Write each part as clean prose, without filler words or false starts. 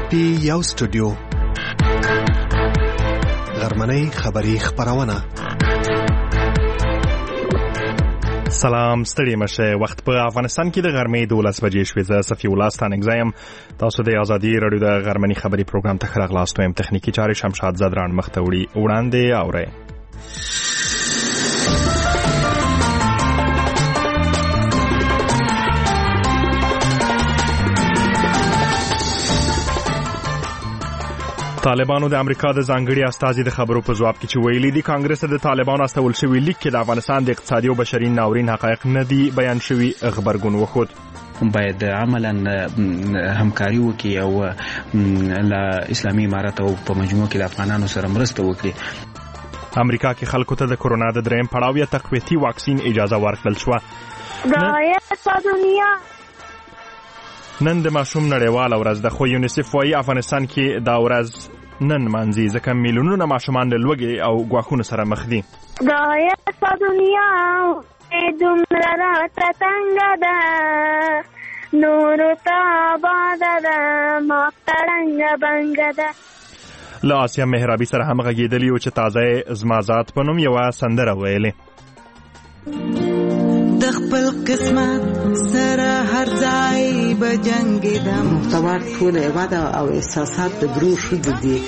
پی یو سټوډیو غرمنۍ خبری خبرونه. سلام ستړي مشه. وخت په افغانستان کې د غرمې 12 بجې شوې. زه صفي الله ستانګزایم. تاسو د ازادي رادیو د غرمنۍ خبری پروګرام ته راغلاست. ويم تخنیکی چارې شمشاد زدران مختوړي وړاندې اوري. طالبانو د امریکا د ځانګړي استازي د خبرو په جواب کې چې ویلي دي کانګرس د طالبانو استول شوی لیک کې د افغانستان د اقتصادي او بشري ناورین حقایق نه دي بیان شوی خبرګون وخت. باید عملاً همکاري وکړي او له اسلامي امارات او په مجموع کې د افغانانو سره مرسته وکړي. امریکا کې خلکو ته د کورونا د دریم پړاو یا تقویتي واکسین اجازه ورکړل شوه. نن د ماشوم نړیواله ورځ ده، خو یونیسف وايي افغانستان کې دا ورځ نن منځي ځکه میلیونونه ماشومان له لوږې او ګواښونو سره مخ دي. دا په دنیا دومره راته تنګه ده، نورو ته آباده ده، ما تړنګه بنګه ده. له آسیا مهرابي سره هم غږېدلي و چې تازه زما ذات په نوم یوه سندره ویلې. د خپل قسمت سره هر ځای به جنګېدم. محتوا ټوله وده او احساسات د درو ښځو دي.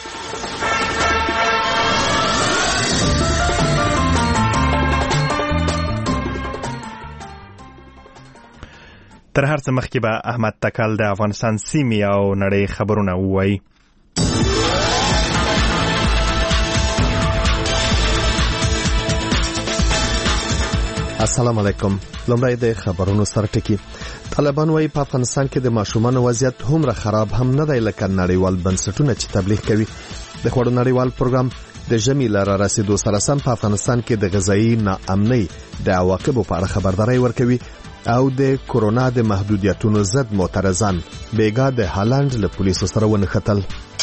تر هر څه مخکې به احمد تکل د افغانستان سیمې او نړۍ خبرونه ووایي. السلام علیکم. لومړی د خبرونو سرټکی. طالبان وايي په افغانستان کې د ماشومانو وضعیت هومره خراب هم نه دی لکه نړیوال بنسټونه چې تبلیغ کوي. د خوړو نړیوال پروګرام د ژمي لاره رسیدو سره سم په افغانستان کې د غذایی ناامنۍ د عواقبو په اړه خبرداري ورکوي او د کورونا د محدودیتونو ضد معترضان بیګا د هالند له پولیسو سره ونښتل.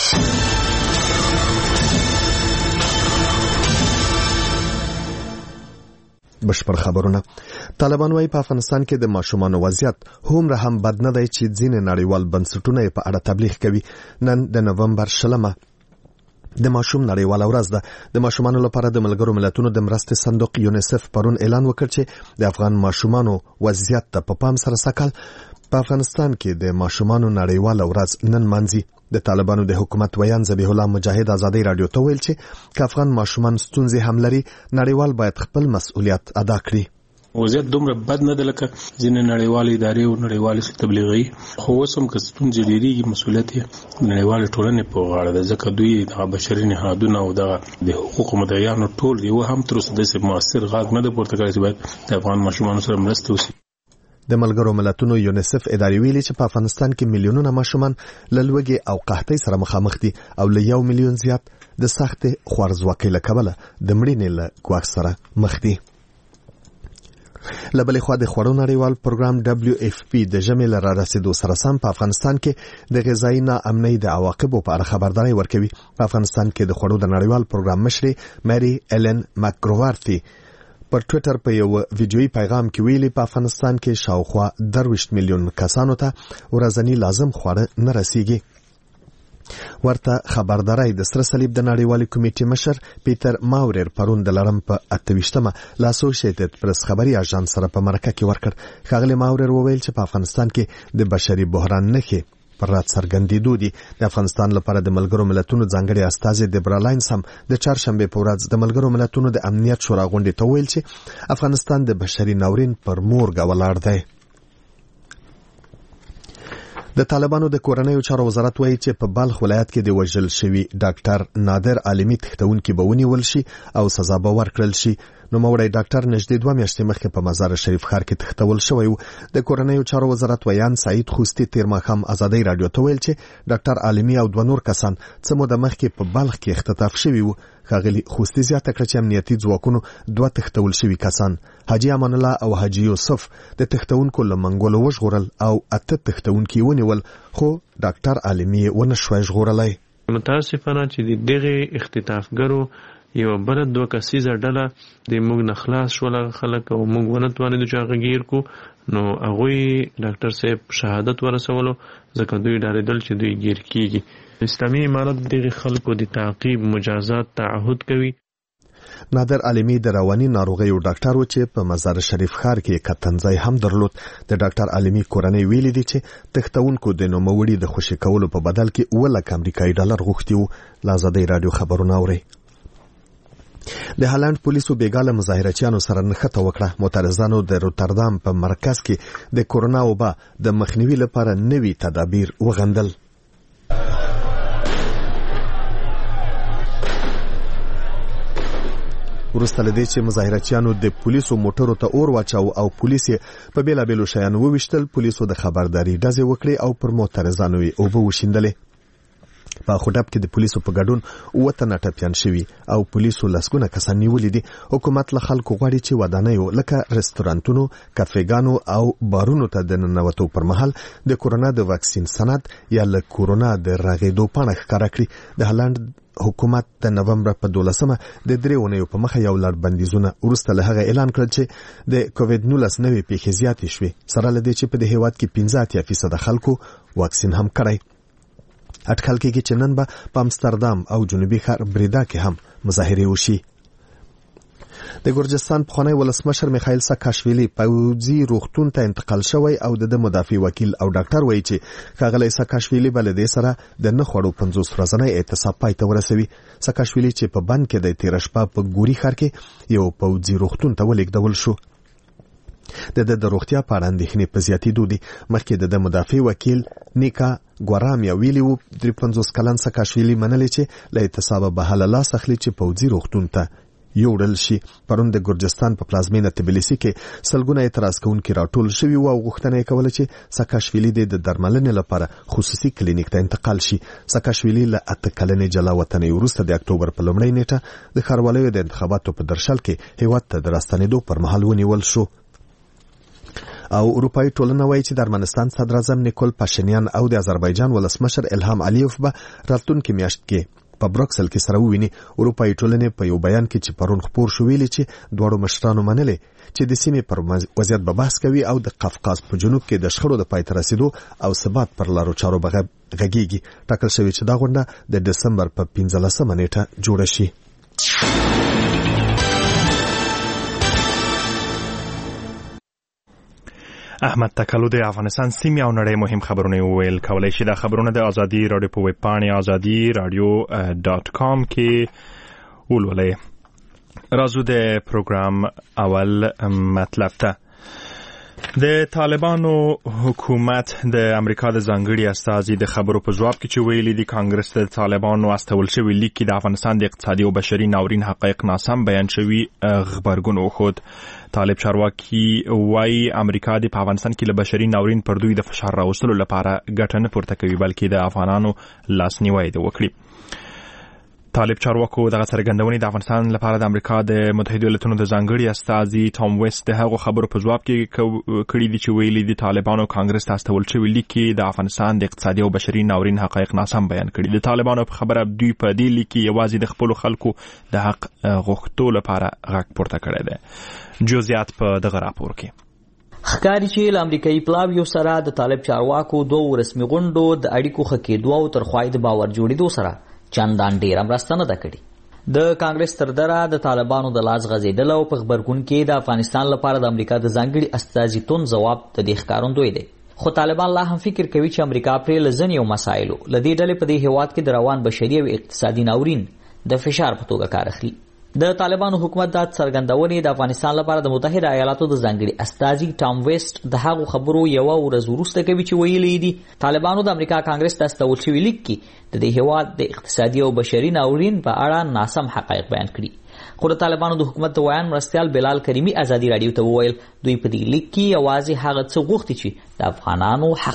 بشپړ خبرونه. طالبان وايي په افغانستان کې د ماشومانو وضعیت هومره هم بد نه دی چې ځینې نړیوال بنسټونه په اړه تبلیغ کوي. نن د نومبر 20 د ماشوم نړیواله ورځ ده. د ماشومانو لپاره د ملګرو ملتونو د مرستې صندوق یونیسف پرون اعلان وکړ چې د افغان ماشومانو وضعیت ته په پام سره سکل په افغانستان کې د ماشومانو نړیواله ورځ نن منځي. د طالبانو د حکومت ویان ذبیح الله مجاهد ازادي رادیو ته ویل چې افغان ماشومان ستونزې هم لري، نړیوال باید خپل مسؤلیت ادا کړي. وضعیت دومره بد نه ده لکه ځینې نړیوالې ادارې او نړیوالې تبلیغي، خو اوس هم که ستونزې ډېرېږي مسؤلیت یې نړیوالې ټولنې په غاړه ده، ځکه دوی د بشري نهادونه او د حقوقو مدعیانو ټول یو هم تر اوسه داسې مؤثر غږ نه ده پورته کړی چې باید د افغان ماشومانو سره مرسته وشي. د ملګرو ملتونو یونیسف ادارې ویلي چې په افغانستان کې میلیونونه ماشومان له لوږې او قحطۍ سره مخامخ دي او له 1 میلیون زیات د سختې خوارځواکۍ له کبله د مړینې له ګواښ سره مخ دي. له بلې خوا د خوړو نړیوال پروګرام WFP د ژمي له رارسېدو سره سم په افغانستان کې د غذایی ناامنۍ د عواقبو په اړه خبرداری ورکوي. په افغانستان کې د خوړو د نړیوال پروګرام مشرې مری ایلن مکګروارتي پر ټوئیټر په یو ویډیویي پیغام کې ویلي په افغانستان کې شاوخوا 23 میلیون کسانو ته ورځنی لازم خواړه نه رسیږي. ورته خبرداري د سره صلیب د نړیوالې کمیټې مشر پیټر ماورر پرون د لړم په 28مه لا اسوسییټډ پریس خبري اژانس سره په مرکه کې ورکړ. ښاغلی ماورر وویل چې په افغانستان کې د بشري بحران نښې پر رات څرګندېدو دي. د افغانستان لپاره د ملګرو ملتونو ځانګړي استازي دیبرا لاینز هم د چهارشنبه په ورځ د ملګرو ملتونو د امنیت شورا غونډې ته ویل چې افغانستان د بشري ناورین پر مورګه ولاړ دی. د طالبانو د کورنیو چارو وزارت وایي چې په بلخ ولایت کې د وژل شوی ډاکټر نادر عالمي تښتونکي به ونیول شي او سزا به ورکړل شي. نوموړی ډاکټر نږدې 2 میاشتې مخکې په مزار شریف ښار کې تښتول شوی و. د کورنیو چارو وزارت ویان سعید خوستی تیر ماښام ازادي رادیو ته ویل چې ډاکټر عالمي او 2 نور کسان څه موده مخکې په بلخ کې اختطاف شوي وو. ښاغلي خوستی زیاته کړه چې امنیتي ځواکونو 2 تښتول شوي کسان حاجی امان الله او حاجی یوسف د تښتونکو له منګولو وژغورل او 8 تښتونکي ونیول، خو ډاکټر عالمي ونه شوی ژغورلی. متاسفانه چې دغه اختطافګرو یو بل دوه کسیزه ډله د موږ نه خلاص شول خلک او موږ ونه توانېدو چې هغه ګیر کو نو هغوی ډاکټر صاحب شهادت ورسولو ځکه دوی ډارېدل چې دوی ګیر کیږي. اسلامي امارت دغه خلکو د تعقیب مجازات تعهد کوي. نادر عالمي د رواني ناروغیو ډاکټر و چې په مزار شریف ښار کې کتنځای هم درلود. د ډاکټر عالمي کورنۍ ویلي دي چې تښتونکو د نوموړي د خوشي کولو په بدل کې 1 لک امریکایي ډالر غوښتي وو. له ازادۍ راډیو خبرونه اوري. د هالند پولیسو بیګاله مظاهرچیانو سره نښته وکړه. معترضانو د روتردام په مرکز کې د کورونا وبا د مخنیوي لپاره نوي تدابیر وغندل. ورسته لدې چې مظاهرچیانو د پولیسو موټرو ته اور واچاو او پولیس په بیلابیلو شیانو وویشتل. پولیسو د خبرداري ډزې وکړې او پر موټرزانو یې اوبه وشیندلې. په خوډب کې د پولیسو په ګډون 7 تنه ټپیان شوي او پولیسو لسګونه کسان نیولي دي. حکومت له خلکو غواړي چې ودانیو لکه رستورانتونو، کافېګانو او بارونو ته د ننوتو پر مهال د کورونا د واکسین سند یا له کورونا د رغېدو پاڼه ښکاره کړي. د هالند حکومت د نومبر په 12مه د 3 اونیو په مخه یو لړ بندیزونه وروسته له هغه اعلان کړ چې د کووډ-19 نوې پیښې زیاتې شوې، سره له دې چې په دې هیواد کې 15% خلکو واکسین هم کړی. اټکل کېږي چې نن به په امستردام او جنوبي ښار بریدا کې هم مظاهرې وشي. د ګرجستان پخوانی ولسمشر میخائیل ساکاشویلی پوځي روغتون ته انتقال شوی او د مدافع وکیل او ډاکټر وایي چې ښاغلی ساکاشویلی به له دې سره د نه خوړو 50 ورځنی اعتصاب پای ته ورسوي. ساکاشویلی چې په بند کې د تېره شپه په ګوري ښار کې یو پوځي روغتون ته ولېږدول شو. د روغتیا په اړه اندېښنې په زیاتېدو دي. مخکې د مدافع وکیل نیکا ګورامیا ویلي وو 53 کلن ساکاشویلی منلې چې له اعتصابه به هله لاس اخلي چې پوځي روغتون ته یوړل شي. پرون د ګرجستان په پلازمینه تبلیسي کې سلګونه اعتراض کوونکي راټول شوي وو او غوښتنه یې کوله چې ساکاشویلی د درملنې لپاره خصوصي کلینیک ته انتقال شي. ساکاشویلی له 8 کلنې جلا وطنۍ وروسته د اکتوبر په لومړۍ نیټه د ښاروالۍ د انتخاباتو په درشل کې هیواد ته د راستنېدو پر مهال ونیول شو. او اروپایي ټولنه وایي چې د ارمنستان صدراعظم نیکول پاشینیان او د آذربایجان ولسمشر الهام علیوف به راتلونکې میاشت کې په بروکسل کې سره وویني. اروپایي ټولنې په یو بیان کې چې پرون خپور شو ویلي چې دواړو مشرانو منلې چې د سیمې پر وضعیت به بحث کوي او د قفقاز په جنوب کې د شخړو د پای ته رسیدو او ثبات پر لارو چارو به غږیږي. ټاکل شوی چې دا غونډه د دسمبر په 15مه نیټه جوړه شي. احمد تکلو د افغانستان سیمې او نړۍ مهم خبرونه ویل. کولای شي دا خبرونه د ازادي رادیو په ویب پاڼې azadi.radio.com کې ولولئ. راځو د پروګرام اول مطلب ته. د طالبانو حکومت د امریکا د ځانګړي استازي د خبرو په جواب کې چې ویلي دي کانګرس د طالبانو استول شوی لیک کې د افغانستان د اقتصادي او بشري ناورین حقایق ناسم بیان شوی غبرګون وښود. طالب چارواکي وايي امریکا د افغانستان کې له بشري ناورین پر دوی د فشار راوستلو لپاره ګټه نه پورته کوي بلکې د افغانانو لاسنیوی دی وکړي. طالب چارواکو دغه څرګندونې د افغانستان لپاره د امریکا د متحده ایالاتونو د ځانګړي استازي ټام ویست د هغو خبرو په جواب کې کړي دي چې ویلي دي طالبانو کانګرس ته استول شوی لیک کې د افغانستان د اقتصادي او بشري ناورین حقایق ناسم بیان کړي. د طالبانو په خبره دوی په دې لیک کې یوازې د خپل خلکو د حق غوښتلو لپاره غږ پورته کړی دی. جزئیات په دغه راپور کې ښکاري چې له امریکایي پلاویو سره د طالب چارواکو دوه رسمي غونډو د اړیکو ښه کېدو او تر خوا د باور جوړېدو سره چندان ډېره مرسته نه ده کړې. د کانګرس تر ډره د طالبانو د لاس غځېدل او په غبرګون کې د افغانستان لپاره د امریکا د ځانګړي استازیتون ځواب د دې ښکارندوی دی. خو طالبان لا هم فکر کوي چې امریکا پرې له ځینو مسایلو له دې ډلې په دې هیواد کې د روان بشري او اقتصادي ناورین د فشار په توګه کار اخلي. د طالبانو حکومت د څرګندونې د افغانستان لپاره د متحده ایالاتو د ځانګړي استازي ټام ویست د هغو خبرو یو ورځ وروسته کوي چې ویلي دي طالبانو د امریکا کانګرس ته استول شوی لیک کې د دې هیواد د اقتصادي او بشري ناورین په اړه ناسم حقایق بیان کړي. خو د طالبانو د حکومت د ویان مرستیال بلال کریمي ازادي رادیو ته وویل دوی په دې لیک کې یوازې هغه څه غوښتي چې د افغانانو حق دی.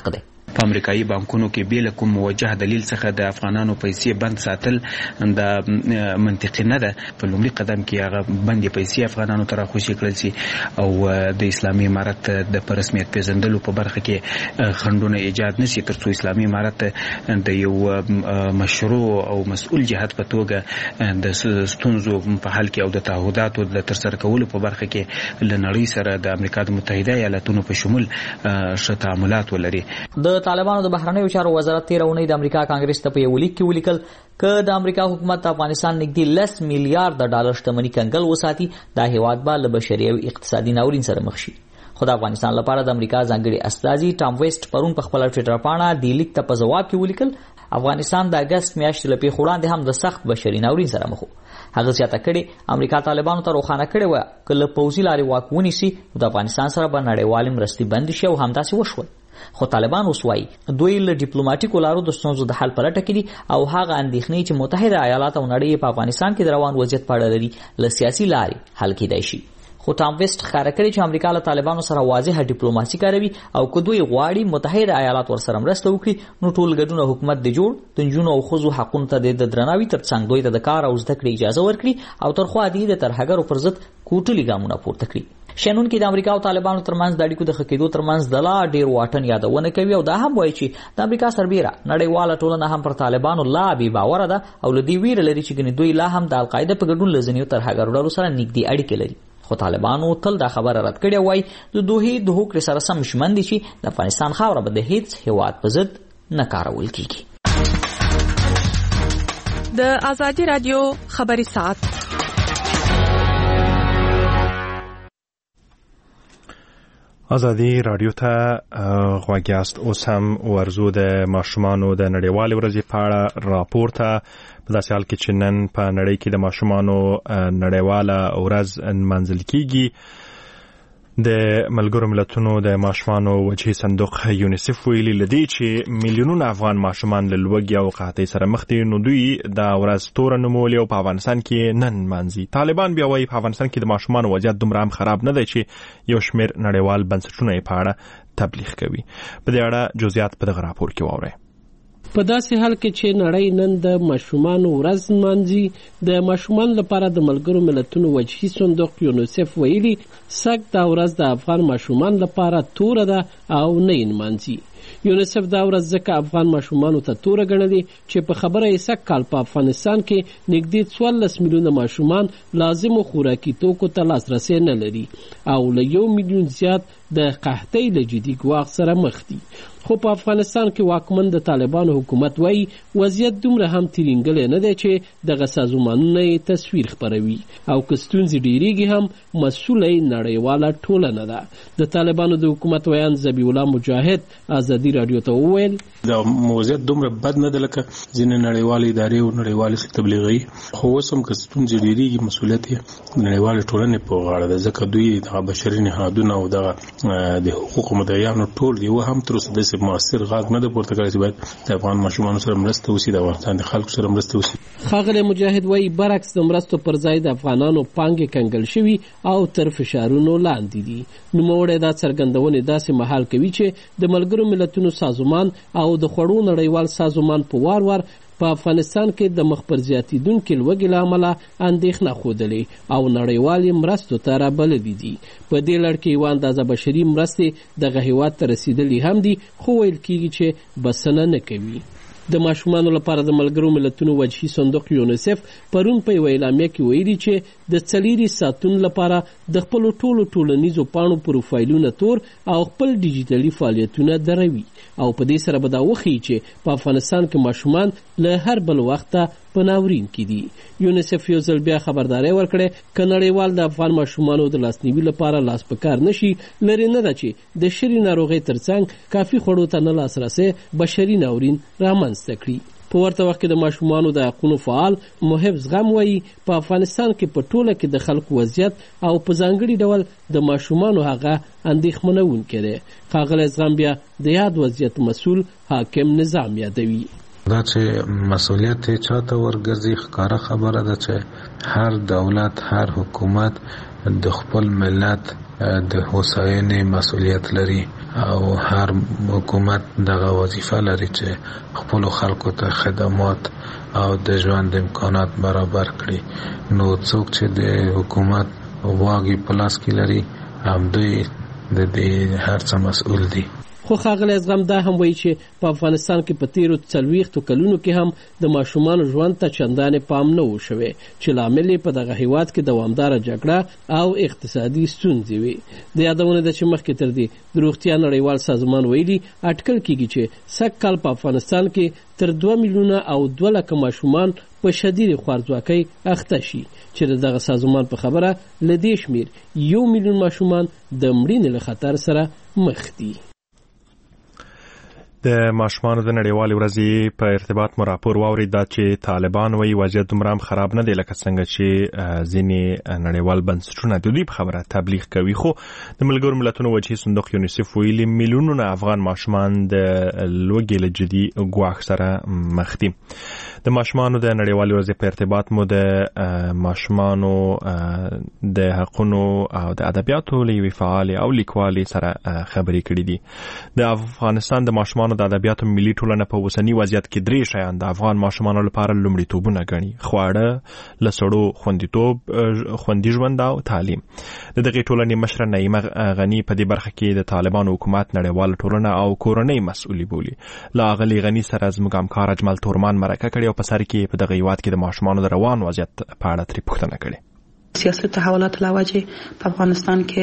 په امریکایي بانکونو کې بیل کوم موجه دلیل څخه د افغانانو پیسې بند ساتل د منطقي نه ده. په لومړي قدم کې هغه بندي پیسې افغانانو ته راخوشي کړل شي او د اسلامي امارت د رسمیت پیژندلو په برخه کې خنډونه ایجاد نشي ترڅو اسلامي امارت د یو مشروع او مسؤل جهات په توګه د ستونزو په حل کې او د تعهداتو د ترسره کولو په برخه کې له نړۍ سره د امریکا د متحده ایالاتونو په شمول ښه تعاملات ولري. د طالبانو د بهرنیو چارو وزارت 13 اونۍ د امریکا کانګرس ته په یو لیک کې ولیکل که د امریکا حکومت افغانستان نږدې 10 میلیارډ ډالر شتمنۍ کنګل وساتي دا هیواد به له بشري او اقتصادي ناورین سره مخ شي. خو د افغانستان لپاره د امریکا ځانګړي استازي ټام ویسټ پرون په خپل ټویټر پاڼه د لیک ته په جواب کې ولیکل افغانستان د اگست میاشتې لپاره وړاندې هم د سخت بشري ناورین سره مخ و. هغه زیاته کړي امریکا طالبانو ته روښانه کړي و کله پوځي لارې واک ونیسي د افغانستان سره به نړیوال مرستې بند شي او همداسې وشول. خو طالبان اوس وايي دوی له ډیپلوماټیکو لارو د ستونزو د حل په لټه کې دي او هغه اندېښنې چې متحده ایالات او نړۍ په افغانستان کې د روان وضعیت په اړه لري له سیاسي لارې حل کېدای شي. خو ټام ویسټ ښکاره کړي چې امریکا له طالبانو سره واضحه ډیپلوماسي کوي او که دوی غواړي متحده ایالات ورسره مرسته وکړي نو ټول ګډون حکومت د جوړ د نجونو او ښځو حقونو ته د درناوي ترڅنګ دوی ته د کار او زده کړې اجازه ورکړي او ترخوا دي د ترهګرو پر ضد کوټلي ګامونه پورته کړي. شنن کې د امریکا او طالبانو ترمنځ د اړیکو د ښه کېدو ترمنځ د لا ډیر واټن یادونه کوي او دا هم وایي چې د امریکا سربیره نړیواله ټولنه هم پر طالبانو لا بې باوره ده او له دې ویره لري چې ګنې دوی لا هم د القاعده په ګډون له ځینو ترهګرو ډلو سره نږدې اړیکې لري. خو طالبانو تل دا خبره رد کړې وای د دوی د هوکړې سره سم ژمن دي چې د افغانستان خاوره به د هیڅ هیواد په ضد نه کارول کیږي. د آزادي رادیو خبري ساعت آزادي رادیو ته غوږ یاست. اوس هم ورزو د ماشومانو د نړیوالې ورځې په اړه راپور ته په داسې حال کې چې نن په نړۍ کې د ماشومانو نړیواله ورځ نمانځل کیږي. د ملګرو ملتونو د ماشومانو وجهي صندوق یونیسف ویلي لدی چې میلیونونه افغان ماشومان له لوږې او قحطۍ سره مخ دي نو دوی دا ورځ توره نومولې او په افغانستان کې نن نمانځي. طالبان بیا وایي په افغانستان کې د ماشومانو وضعیت دومره هم خراب نه دی چې یو شمېر نړیوال بنسټونه یې په اړه تبلیغ کوي. په دې اړه جزئیات په دغه راپور کې واورئ. په داسې حال کې چې نړۍ نن د ماشومانو ورځ نمانځي د ماشومان لپاره د ملګرو ملتونو وجهي صندوق یونیسف ویلي سږ دا ورځ د افغان ماشومان لپاره توره ده او نه نمانځي. یونیسف دا ورځ ځکه افغان ماشومانو ته توره ګڼلې چې په خبره یې سږ کال په افغانستان کې نږدې 14 میلیونه ماشومان لازمو خوراکي توکو ته لاسرسی نه لري او له 1 میلیون زیات د قحطۍ له جدي ګواښ سره مخ دي. خو په افغانستان کې واکمن د طالبانو حکومت وایي وضعیت دومره هم تیرینګلی نه دی چې دغه سازمانونه یې تصویر خپروي او که ستونزې ډیریږي هم مسؤله یې نړیواله ټولنه ده. د طالبانو د حکومت ویان ذبیح الله مجاهد آزادي رادیو ته وویل دا وضعیت دومره بد نه دی لکه ځینې نړیوالې ادارې او نړیوالې تبلیغي خو اوس هم که ستونزې ډیریږي مسؤلیت یې نړیوالې ټولنې په غاړه ده ځکه دوی دغه بشري نهادونه او دغه د حقوقو مدعیانو ټول یو هم تر اوسه داسې مؤثر غږ نه دی پورته کړی چې باید د افغان ماشومانو سره مرسته وشي د افغانستان د خلکو سره مرسته وشي. ښاغلی مجاهد وایي برعکس د مرستو پر ځای د افغانانو پانګې کنګل شوي او تر فشارونو لاندې دي. نوموړی دا څرګندونې داسې مهال کوي چې د ملګرو ملتونو سازمان او د خوړو نړیوال سازمان په وار وار په افغانستان کې د مخ پر زیاتېدونکې لوږې له امله اندېښنه ښودلې او نړیوالې مرستو ته رابللي دي. په دې لړ کې یوه اندازه بشري مرستې دغه هېواد ته رسېدلي هم دي خو ویل کېږي چې بسنه نه کوي. د ماشومانو لپاره د ملګرو ملتونو وجهي صندوق یونیسف پرون په یوه اعلامیه کې ویلي چې د څلېرې ساعتونو لپاره د خپلو ټولو ټولنیزو پاڼو پروفایلونه تور او خپل ډیجیټلي فعالیتونه دروي او په دې سره به دا وښیي چې په افغانستان کې ماشومان له هر بل وخته په ناورین کې دي. یونیسف یو ځل بیا خبرداری ورکړې که نړیوال د افغان ماشومانو د لاسنیوي لپاره لاس په کار نشي لرې نه ده چې د شري ناروغۍ ترڅنګ کافي خوړو ته نه لاسرسی بشري ناورین رامنځته کړي. په ورته وخت کې د ماشومانو د حقونو فعال محب زغم وایي په افغانستان کې په ټوله کې د خلکو وضعیت او په ځانګړي ډول د ماشومانو هغه اندېښمنونکی دی. ښاغلی زغم بیا د یاد وضعیت مسؤل حاکم نظام یادوي. دا چې مسؤلیت چاته ورګرځي ښکاره خبره ده چې هر دولت هر حکومت د خپل ملت د هوساینې مسؤلیت لري او هر حکومت دغه وظیفه لري چې خپل خلکو ته خدمات او د ژوند امکانات برابر کړي. نو څوک چې د حکومت واګي پلاس کې لري هم دوی د دې هر څه مسؤل دي. خو ښاغلی ازغم دا هم وایي چې په افغانستان کې په تیرو 40 کلونو کې هم د ماشومانو ژوند ته چندانې پام نه و شوی چې لامل یې په دغه هیواد کې دوامداره جګړه او اقتصادي ستونزې وي. د یادونه ده چې مخکې تر دې د روغتیا نړیوال سازمان ویلي اټکل کېږي چې سږ کال په افغانستان کې تر 2 میلیونه او 2 لکه ماشومان په شدید خوارځواکۍ اخته شي چې دغه سازمان په خبره له دې شمېر 1 میلیون ماشومان د مړینې له خطر سره مخ دي. د ماشومانو د نړیوالې ورځې په ارتباط مو راپور واورید چې طالبان وایي وضعیت دومره هم خراب نه دی لکه څنګه چې ځینې نړیوال بنسټونه د دوی په خبره تبلیغ کوي. خو د ملګرو ملتونو وجهي صندوق یونیسف ویلي میلیونونه افغان ماشومان د لوږې له جدي ګواښ سره مخ دي. د ماشومانو د نړیوالې ورځې په ارتباط مو د ماشومانو د حقونو او د ادبیاتو له یوې فعالې او لیکوالې سره خبرې کړې دي. د افغانستان د ماشومانو د ادبیاتو ملي ټولنه په اوسني وضعیت کې 3 شیان د افغان ماشومانو لپاره لومړیتوبونه ګڼي: خواړه، له سړو خوندیتوب، خوندي ژوند او تعلیم. د دغې ټولنې مشره نعیمه غني په دې برخه کې د طالبانو حکومت نړیواله ټولنه او کورنۍ مسؤلي بولي. له اغلې غني سره زموږ همکار اجمل تورمان مرکه کړې او په سر کې په دغه هیواد کې د ماشومانو د روان وضعیت په اړه ترې پوښتنه کړې. سیاسي تحولات له وجې په افغانستان کې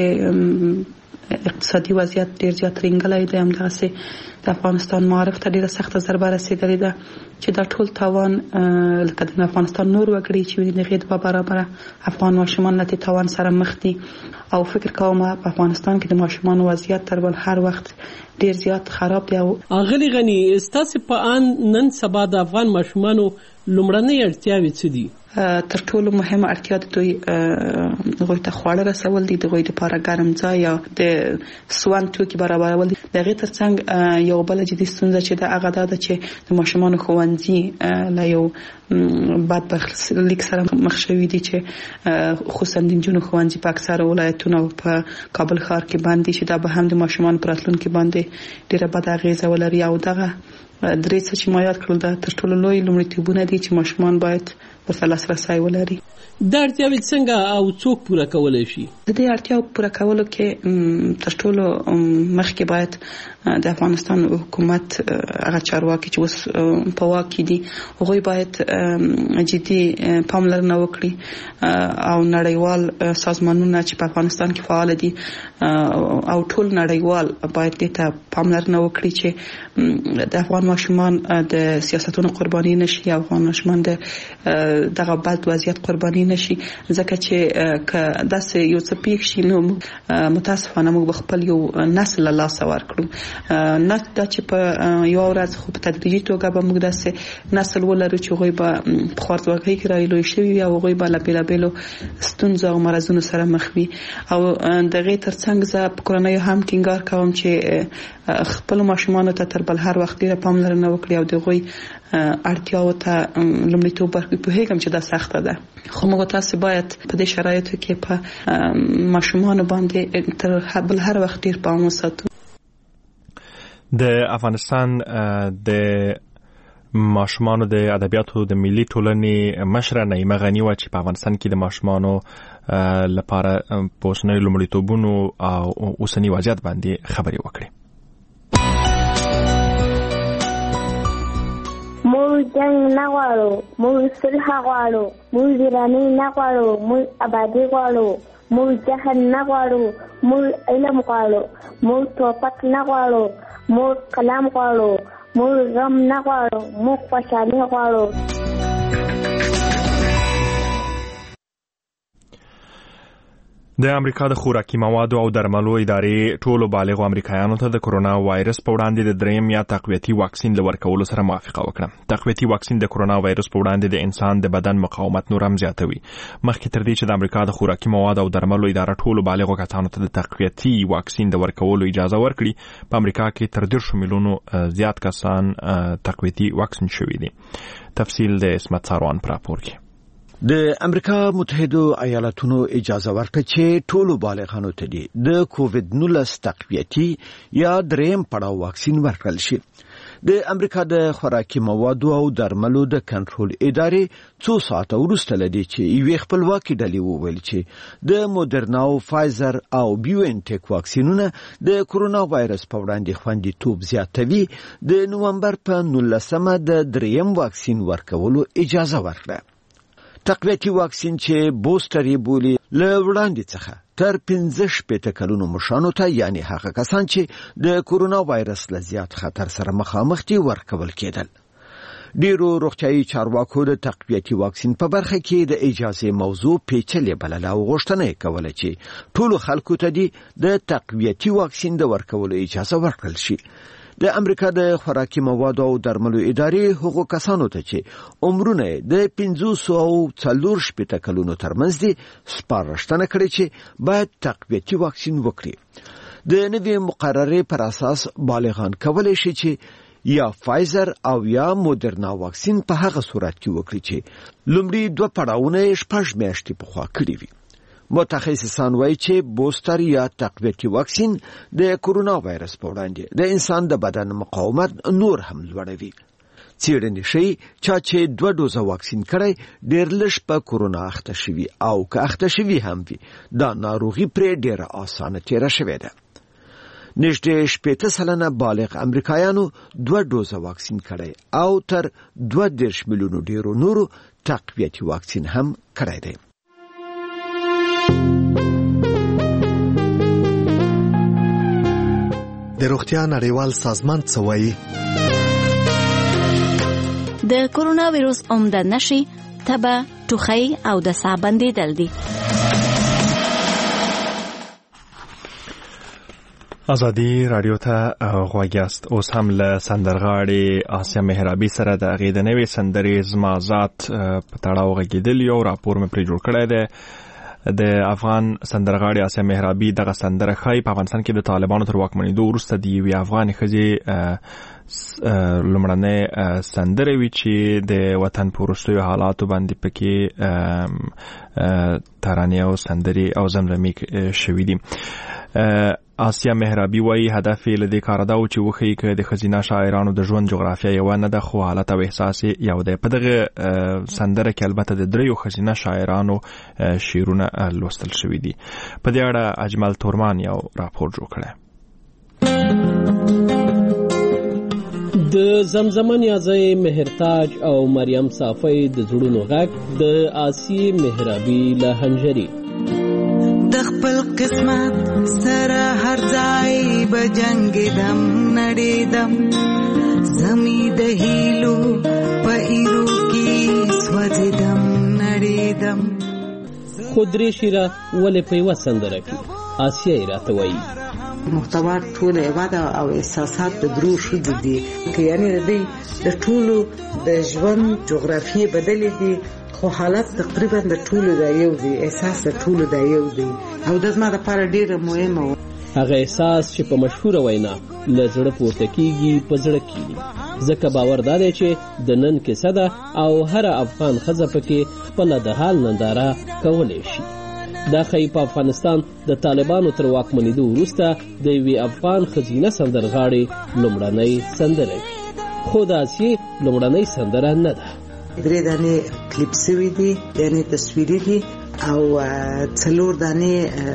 اقتصادي وضعیت ډیر زیات رینګلی دی. همدغسې د افغانستان معارف ته ډیره سخته ضربه رسېدلې ده چې دا ټول تاوان لکه د افغانستان نور وګړي چې د هغې دوه برابره افغان ماشومان له دې تاوان سره مخ دي. او فکر کوم په افغانستان کې د ماشومانو وضعیت تر بل هر وخت ډیر زیات خراب دی. او اغلی غني ستاسو په ان نن سبا د افغان ماشومانو لومړنۍ اړتیاوې څه دي؟ تر ټولو مهمه اړتیا د دوی هغوی ته خواړه رسول دي، د هغوی لپاره ګرم ځای یا د سون توکي برابرول دي. د هغې ترڅنګ یو بله جدي ستونزه چې ده هغه دا ده چې د ماشومانو ښوونځي له یو بد برخلیک سره مخ شوي دي چې خصوصا د نجونو ښوونځي په اکثره ولایتونو او په کابل ښار کې بند دي چې دا به هم د ماشومانو په راتلونکي باندې ډېره بده اغېزه ولري. او دغه 3 څه چې ما یاد کړل دا تر ټولو لوی لومړیتوبونه دي چې ماشومان باید ورته لاسرسی ولري. دا اړتیاوې څنګه او څوک پوره کولی شي؟ د دې اړتیاو پوره کولو کې تر ټولو مخکې باید د افغانستان حکومت هغه چارواکي چې اوس په واک کې دي هغوی باید جدي پاملرنه وکړي او نړیوال سازمانونه چې په افغانستان کې فعال دي او ټول نړیوال باید دې ته پاملرنه وکړي چې د افغان ماشومان د سیاستونو قرباني نشي، افغان ماشومان د دغه بد وضعیت قرباني نشي. ځکه چې که داسې یو څه پیښ شي نو متاسفانه موږ به خپل یو نسل له لاسه ورکړو. نه دا چې په یو ورځ خو په تدریجي توګه به موږ داسې نسل ولرو چې هغوی به په خوارځواکۍ کې رالوی شوي وي او هغوی به له بېلابېلو ستونزو او مرضونو سره مخ وي. او د هغې ترڅنګ زه په کورنیو هم ټینګار کوم چې خپلو ماشومانو ته تر بل هر وخت ډېره پاملرنه وکړي او د هغوی اړتیاو ته لومړیتوب ورکړي. پوهېږم چې دا سخته ده خو موږ تاسې باید په دې شرایطو کې په ماشومانو باندې تر بل هر وخت ډېر پام وساتو. د افغانستان د ماشومانو د ادبیاتو د ملي ټولنې مشره نعیمه غني وه چې په افغانستان کې د ماشومانو لپاره په اوسنیو لومړیتوبونو او اوسني وضعیت باندې خبرې وکړې. موږ جنگ نه غواړو، موږ صلح غواړو، موږ ویرانۍ نه غواړو، موږ آبادي غواړو، موږ جهل نه غواړو، موږ علم غواړو، موږ توپک نه غواړو، موږ قلم غواړو، موږ غم نه غواړو، موږ خوشحالي غواړو. د امریکا د خوراکي موادو او درملو ادارې ټولو بالغو امریکایانو ته د کرونا وایرس په وړاندې د دریم یا تقویتي واکسین ورکولو سره موافقه وکړه. تقویتي واکسین د کرونا وایرس په وړاندې د انسان د بدن مقاومت نور هم زیاتوي. مخکې تر دې چې د امریکا د خوراکي موادو او درملو اداره ټولو بالغو کسانو ته د تقویتي واکسین ورکولو اجازه ورکړي، په امریکا کې تر 10 میلیونو زیات کسان تقویتي واکسین شوي دي. تفصیل د اسمت ساروان پر راپور کې. د امریکا متحده ایالاتونو اجازه ورکړه چې ټولو بالغانو ته د کووډ-19 تقویتي یا دریم پړاو واکسین ورکړل شي. د امریکا د خوراکي موادو او درملو د کنټرول ادارې 2 ساعته وروسته لدی چې یو خپلواکي ډلې وویل چې د مودرنا او فایزر او بیوانټیک واکسینونه د کورونا وایرس په وړاندې خوندیتوب زیاتوي. د نومبر په 19مه د دریم واکسین ورکولو اجازه ورکړه. تقویتي واکسین چې بوستر یې بولي له وړاندې څخه تر 15 کلونو مشانو ته یعنی هغه کسان چې د کورونا وایرس له زیات خطر سره مخامخ دي ورکول کېدل. ډیرو روغتیايي چارواکو د تقویتي واکسین په برخه کې د اجازه موضوع پیچلې بلله او غوښتنه کوله چې ټولو خلکو ته د تقویتي واکسین د ورکولو اجازه ورکړل شي. د امریکا د خوراکي موادو او درملو ادارې هغو کسانو ته چې عمرونه د 500 او 4 کلونو ترمنځ دي سپارښتنه کړې چې باید تقویتي واکسین وکړي. د نوې مقررې پر اساس بالغان کولای شي چې یا فایزر او یا مودرنا واکسین په هغه صورت کې وکړي چې لومړی 2 پړاوونه 6 میاشتې پخوا کړي وي. متخصصان وایي چې بوستر یا تقویتي واکسین د کورونا وایرس په وړاندې د انسان د بدن مقاومت نور هم لوړوي. څېړنې ښیي چې 2 ډوزه واکسین کړی ډېر لږ په کورونا اخته شوي او که اخته شوي هم وي دا ناروغي پرې ډېره اسانه تیره شوې ده. نږدې 80% بالغ امریکایانو 2 ډوزه واکسین کړی او تر 2.5 میلیونو ډیرو نورو تقویتي واکسین هم کړی دی. د روغتیا نړیوال سازمان څه وایي؟ د کورونا وایرس عمده نښې تبه، ټوخی او د ساه بندېدل دي. ازادي رادیو ته غوږ یاست. اوس هم له سندرغاړې آسیا مهرابي سره د هغې د نوې سندرې زما ذات په تړاو غږېدل یو راپور مې پرې جوړ کړی دی. د افغان سندرغاړي آسیا مهرابي دغه سندره ښایي په افغانستان کې د طالبانو تر واکمنېدو وروسته د یوې افغانې ښځې لومړنۍ سندره وي چې د وطن په وروستیو حالاتو باندې پکې ترانې او سندرې او زمزمې شوي دي. آسیا مهرابي وایي هدف یې له دې کاره دا و چې وښیي که د ښځینه شاعرانو د ژوند جغرافیه یوه نه ده خو حالت او احساس یو دی. په دغه سندره کې البته د 3 ښځینه شاعرانو شعرونه لوستل شوي دي. په دې اړه اجمل تورمان یو راپور جوړ کړی. د زمزمه نیازی مهرتاج او مریم صافی د زړونو غږ د آسیا مهرابي له هنجري. د خپل قسمت سره هر ځای به جنګېدم نړېدم زمي د هیلو په ایرو کې سوځېدم نړېدم. خو درې شعره ولې په یوه سندره کې آسیا یې راته وایي. محتوا ټول عبادت او احساسات د درو شود دي که یعنی د ټولو د ژوند جغرافیه بدلې دي خو حالت تقریبا د ټولو د یو دی، احساس د ټولو د یو دی او د زما لپاره ډیره مهمه و. هغه احساس چې په مشهوره وینا له زړه پورته کیږي په زړه کیږي ځکه باور دا دی چې د نن کیسه ده او هر افغان ښځه پکې خپل د حال ننداره کولی شي. دا ښایي په افغانستان د طالبانو تر واکمنېدو وروسته د یوې افغان ښځینه سندرغاړې لومړنۍ سندره وي خو د آسیا لومړنۍ سندره نه ده. 3 دانې کلیپ سوي دي یعنی تصویري دي او 4 دانې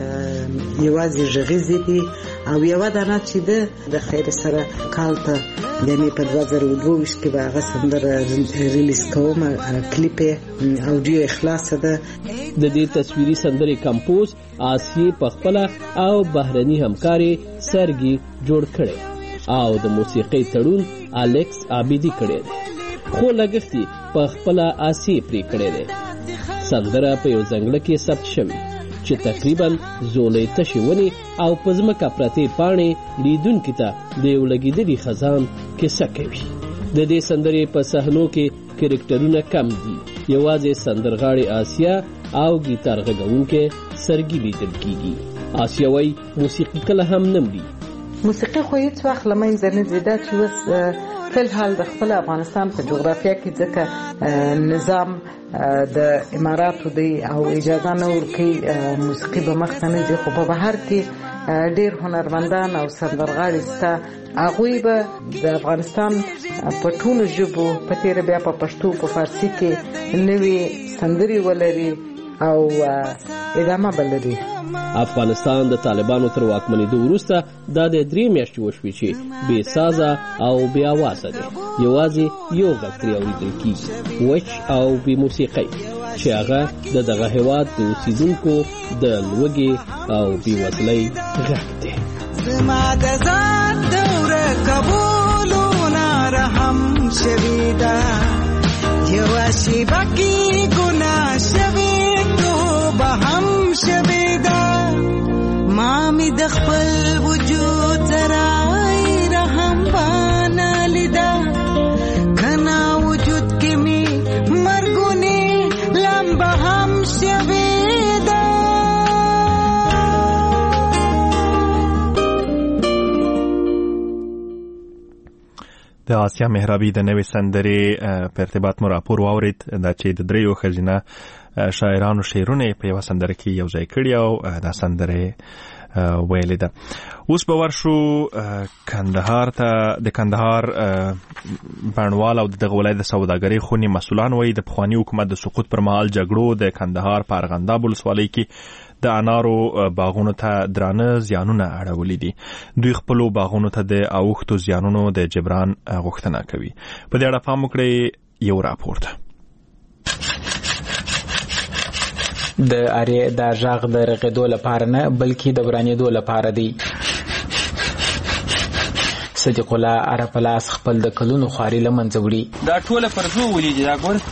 یوازې غږیزې دي او یو دانه چې د خیر سره کال ته یعنی په 2022 کې به هغه سندره ریلیز کوم کلیپ اوډیو اخلاص ده. د دې تصویري سندرې کمپوز آسیا په خپل او بهرني همکاري سرګي جوړ کړي او د موسیقۍ تړون الکس عابدي کړي خو لګښتي په خپل آسیا پرې کړي دي. سندره په یو ځنګل کې ثبت شوی چې تقریبا زولې تشونی او پزمکه پرته پانی لیدونکو ته د یو لګیدلي خزان کیسه کوي. د دې سندرې په صحنو کې کریکټرونه کم دي، یوازې سندرغاړي آسیا او گیتار غږونکي سرګي لیدل کیږي. آسیا وای موسیقي کله هم نمړي موسیقي خو هیڅ وخت له منځه نه ځي. دا چې اوس فلحال د خپل افغانستان په جغرافیه کې ځکه نظام د اماراتو دی او اجازه نه ورکوي موسیقي به مخته نه ځي، خو په بهر کې ډیر هنرمندان او سندرغاړي سته. هغوی به د افغانستان په ټولو ژبو په تېره بیا په پښتو په فارسي کې نوې سندرې ولري او ادامه به لري. افغانستان د طالبانو تر واکمنېدو وروسته دا د 3 میاشتې وشوې چې بې سازه او بې اوازه دی. یوازې یو غږ ترې اورېدل کېږي، وچ او بې موسیقۍ، چې هغه د دغه هېواد د اوسېدونکو د لوږې او بېوزلۍ غږ دی. زما د ځان دوره قبولونه رحم شوي ده، یوه شیبه کې ګناه شوي توبه هم شوي ده. ما مې د خپل وجود ذرای رحم بانه لیده، کنا وجود کې مې مرګونې لمبه هم شوي ده. د آسیا مهرابي د نوې سندرې په ارتباط مو راپور واورید دا چې د 3 ښځینه شاعرانو شعرونه په یو سندره کې یو ځای کړي او دا سندره ویلې ده. اوس به ورشو کندهار ته. د کندهار بڼوال او دغه ولایت د سوداګرۍ خونې مسؤلان وایي د پخواني حکومت د سقوط پر مهال جګړو د کندهار په ارغنداب ولسوالۍ کې د انارو باغونو ته درانه زیانونه اړولي دي. دوی خپلو باغونو ته د اوښتو زیانونو د جبران غوښتنه کوي. په دې اړه پام وکړئ یو راپورټ. د اړې د ژغ د رغېدو لپاره نه بلکې د ورانېدو لپاره دی. صدیق الله عرفلاس خپل د کلونو خواري له منځه وړي. دا ټوله پرزو ولیدي، دا ګور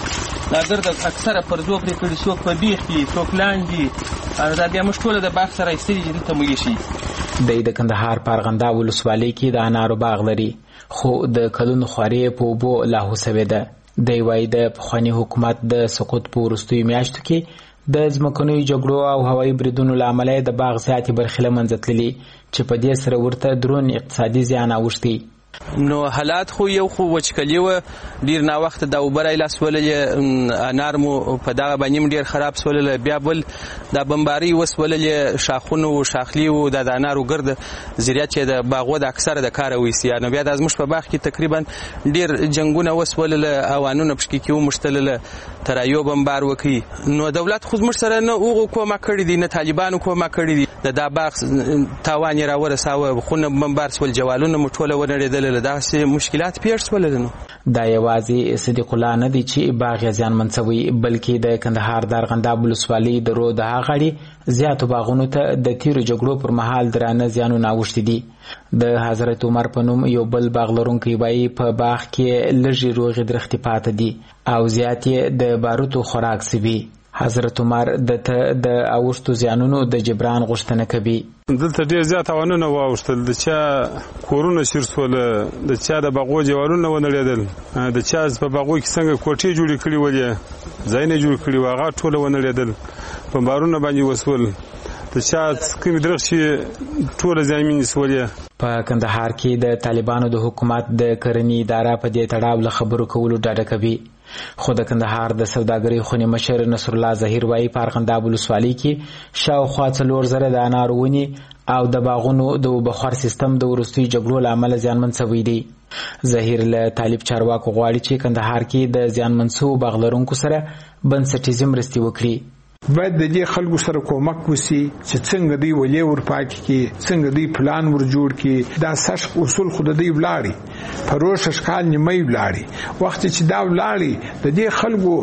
دا درد اکثره پرزو پرې کړي، څوک په بیخ کې څوک لاندې، دا بیا موږ ټوله د باغ سره ایستلي چې دلته موږ شي. دی د کندهار په ارغنداب ولسوالۍ کې د انارو باغ لري، خو د کلونو خواري په اوبو لاهو سوې ده. دی وایي د پخواني حکومت د سقوط په وروستیو میاشتو کې د ځمکنیو جګړو او هوایي بریدونو له امله د باغ زیاتې برخې له منځه تللي چې په دې سره ورته درون اقتصادي زیان اوښتی. نو حالات خو یو خو وچکلي وه، ډېر ناوخته دا اوبه رایلاس وللې، انار مو په دغه باندې ډېر خراب سولل. بیا بل دا بمباري وسوللې، شاخونه و شاخلي و د انارو ګرد زریات چې د باغو د اکثره د کاره ویسي. نو بیا د زموږ په باغ کې تقریبا ډېر جنگونه وسولل، اوانونه پشکې کې ومشتلل، تر یو بمبار وکي. نو دولت خو زموږ سره نه اوغه کومه کړی دي، نه طالبانو کومه کړی دي. د باغ تاوان یې راورساوه، خونه بمبار سول، جوالونه مو ټوله ونړېدل. داسې مشکلات پیښ شول. دا یوازې صدیق الله نه دی چې باغ یې زیانمن شوی، بلکې د کندهار د ارغنداب ولسوالۍ د رو د هغړي زیاتو باغونو ته د تیرو جګړو پر مهال درانه زیانونه اوښتي دي. د حضرت عمر په نوم یو بل باغ لرونکی وایي په باغ کې لږې روغې درختې پاته دي او زیات یې د باروتو خوراک سوي. حضرت عمر د اوښتو زیانونو د جبران غوښتنه کوي. دلته ډېر زیات تاوانونه واوښتل، د چا کورونه شیر سوله، د چا د باغو دیوالونه ونړېدل، د چا په باغو کې څنګه کوټې جوړې کړې ولې ځایونه جوړ کړي و هغه ټوله ونړېدل، بمبارونه باندې وسول، د چا کومې درختې ټوله زیانمنې سولې. په کندهار کې د طالبانو د حکومت د کرنې اداره په دې تړاو له خبرو کولو ډډه کوي. خو د کندهار د سوداګرۍ خونې مشر نصر الله ظهیر وایي په ارغنداب ولسوالۍ کې شاوخوا 4,000 د انارو ونې او د باغونو د اوبهخور سیستم د وروستیو جګړو له امله زیانمن شوی دی. ظهیر له طالب چارواکو غواړي چې کندهار کې د زیانمن شوو باغ لرونکو سره بنسټیزې مرستې وکړي. باید د دې خلکو سره کومک وسی چې څنګه دی ولې ورپاک کی، څنګه دی پلان ور جوړ کی. دا سش اصول خود دی ولاړی پروش اشکال نیمه ولاړی. وخت چې دا ولاړی د دې خلکو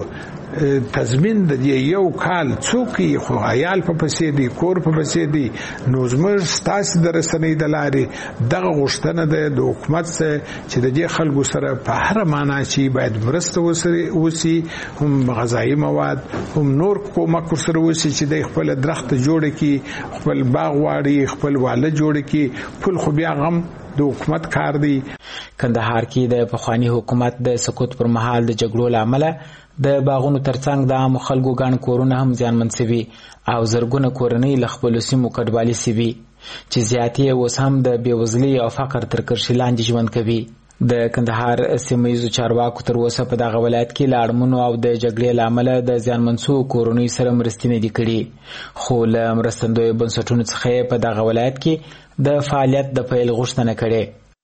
تضمین د یو کال څوکي خو عیال په پسې دي، کور په پسې دي. نو زموږ ستاسو د رسنۍ د لارې دغه غوښتنه ده د حکومت څخه چې د دې خلکو سره په هر معنا چې باید مرسته وسی، هم غذایی مواد هم نور کومک سره وسی چې د خپل درخت جوړ کی، خپل باغ واړي، خپل واله جوړ کی. پل خو بیا غم د حکومت کار دی. کندهار کې د پخوانی حکومت د سقوط پر مهال د جګړو لامل د باغونو ترڅنګ د عام خلکو ګڼ کورونه هم زیانمن شوي او زرګونه کورنۍ له خپلو سیمو کډوالي شوي. چې زیاتې اوس هم د بېوزلۍ او فقر تر کرښې لاندې ژوند کوي. د کندهار سیمه ییزو چارواکو تر اوسه په دغه ولایت کې له اړمنو او د جګړې له امله د زیانمن شوو کورنیو سره مرستې نه دي کړي، خو له مرستندویو بنسټونو څخه یې په دغه ولایت کې د فعالیت د پیل غوښتنه کړې.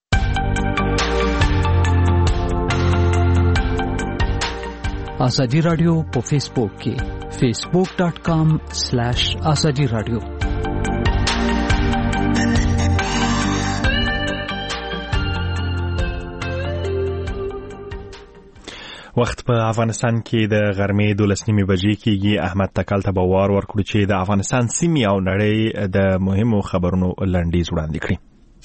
ازادي رادیو په فیسبوک کې facebook.com/azadi radio. وخت په افغانستان کې د غرمې 12 بجې کېږي. احمد تکل ته به وار ورکړو چې د افغانستان سیمې او نړۍ د مهمو خبرونو لنډیز وړاندې کړي.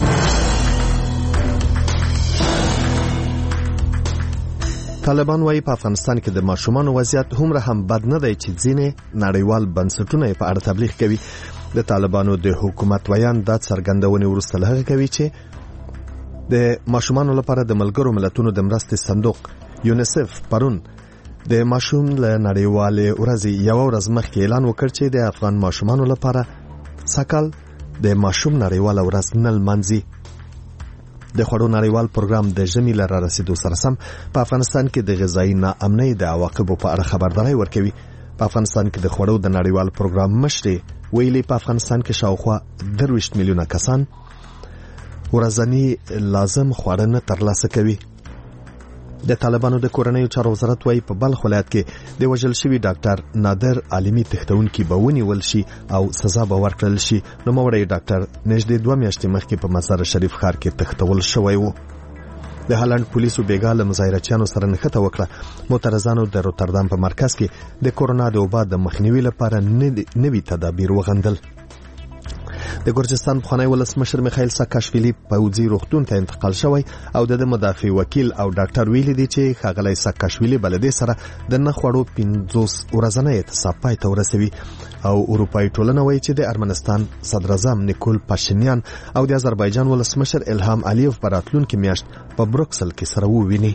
طالبان وايي په افغانستان کې د ماشومانو وضعیت هومره هم بد نه دی چې ځینې نړیوال بنسټونه په اړه تبلیغ کوي. د طالبانو د حکومت ویان دا څرګندونې وروسته له هغه کوي چې د ماشومانو لپاره د ملګرو ملتونو د مرستې صندوق یونیسف پرون د ماشوم له نړیوالې ورځې یو ورځ مخکې اعلان وکړ چې د افغان ماشومانو لپاره سکل د ماشوم نړیواله ورځ نه لمانځي. د خوړو نړیوال پروګرام د ژمي له رارسېدو سره سم په افغانستان کې د غذایي ناامنۍ د عواقبو په اړه خبرداری ورکوي. په افغانستان کې د خوړو د نړیوال پروګرام مشرې ویلي په افغانستان کې شاوخوا 23 میلیونه کسان ورځنی لازم خواړه نه ترلاسه کوي. د طالبانو د کورنیو چارو وزارت وايي په بلخ ولایت کې د وژل شوي ډاکټر نادر عالمي تښتونکي به ونیول شي او سزا به ورکړل شي. نوموړی ډاکټر نږدې 2 میاشتې مخکې په مزار شریف ښار کې تښتول شوی و. د هالند پولیسو بیګا له مظاهرچیانو سره نښته وکړه. معترضانو د روتردام په مرکز کې د کورونا د وبا د مخنیوي لپاره نوي تدابیر وغندل. د ګرجستان پخوانی ولسمشر میخائیل ساکاشویلی پوځي روغتون ته انتقال شوی او د مدافع وکیل او ډاکټر ویلي دی چې ښاغلی ساکاشویلی بلدې سره د نه خوړو 50 ورځنی اعتصاب پای ته ورسوي او اروپایي ټولنه وایي چې د ارمنستان صدراعظم نیکول پاشینیان او د آذربایجان ولسمشر الهام علیوف په راتلونکې میاشت په بروکسل کې سره وویني.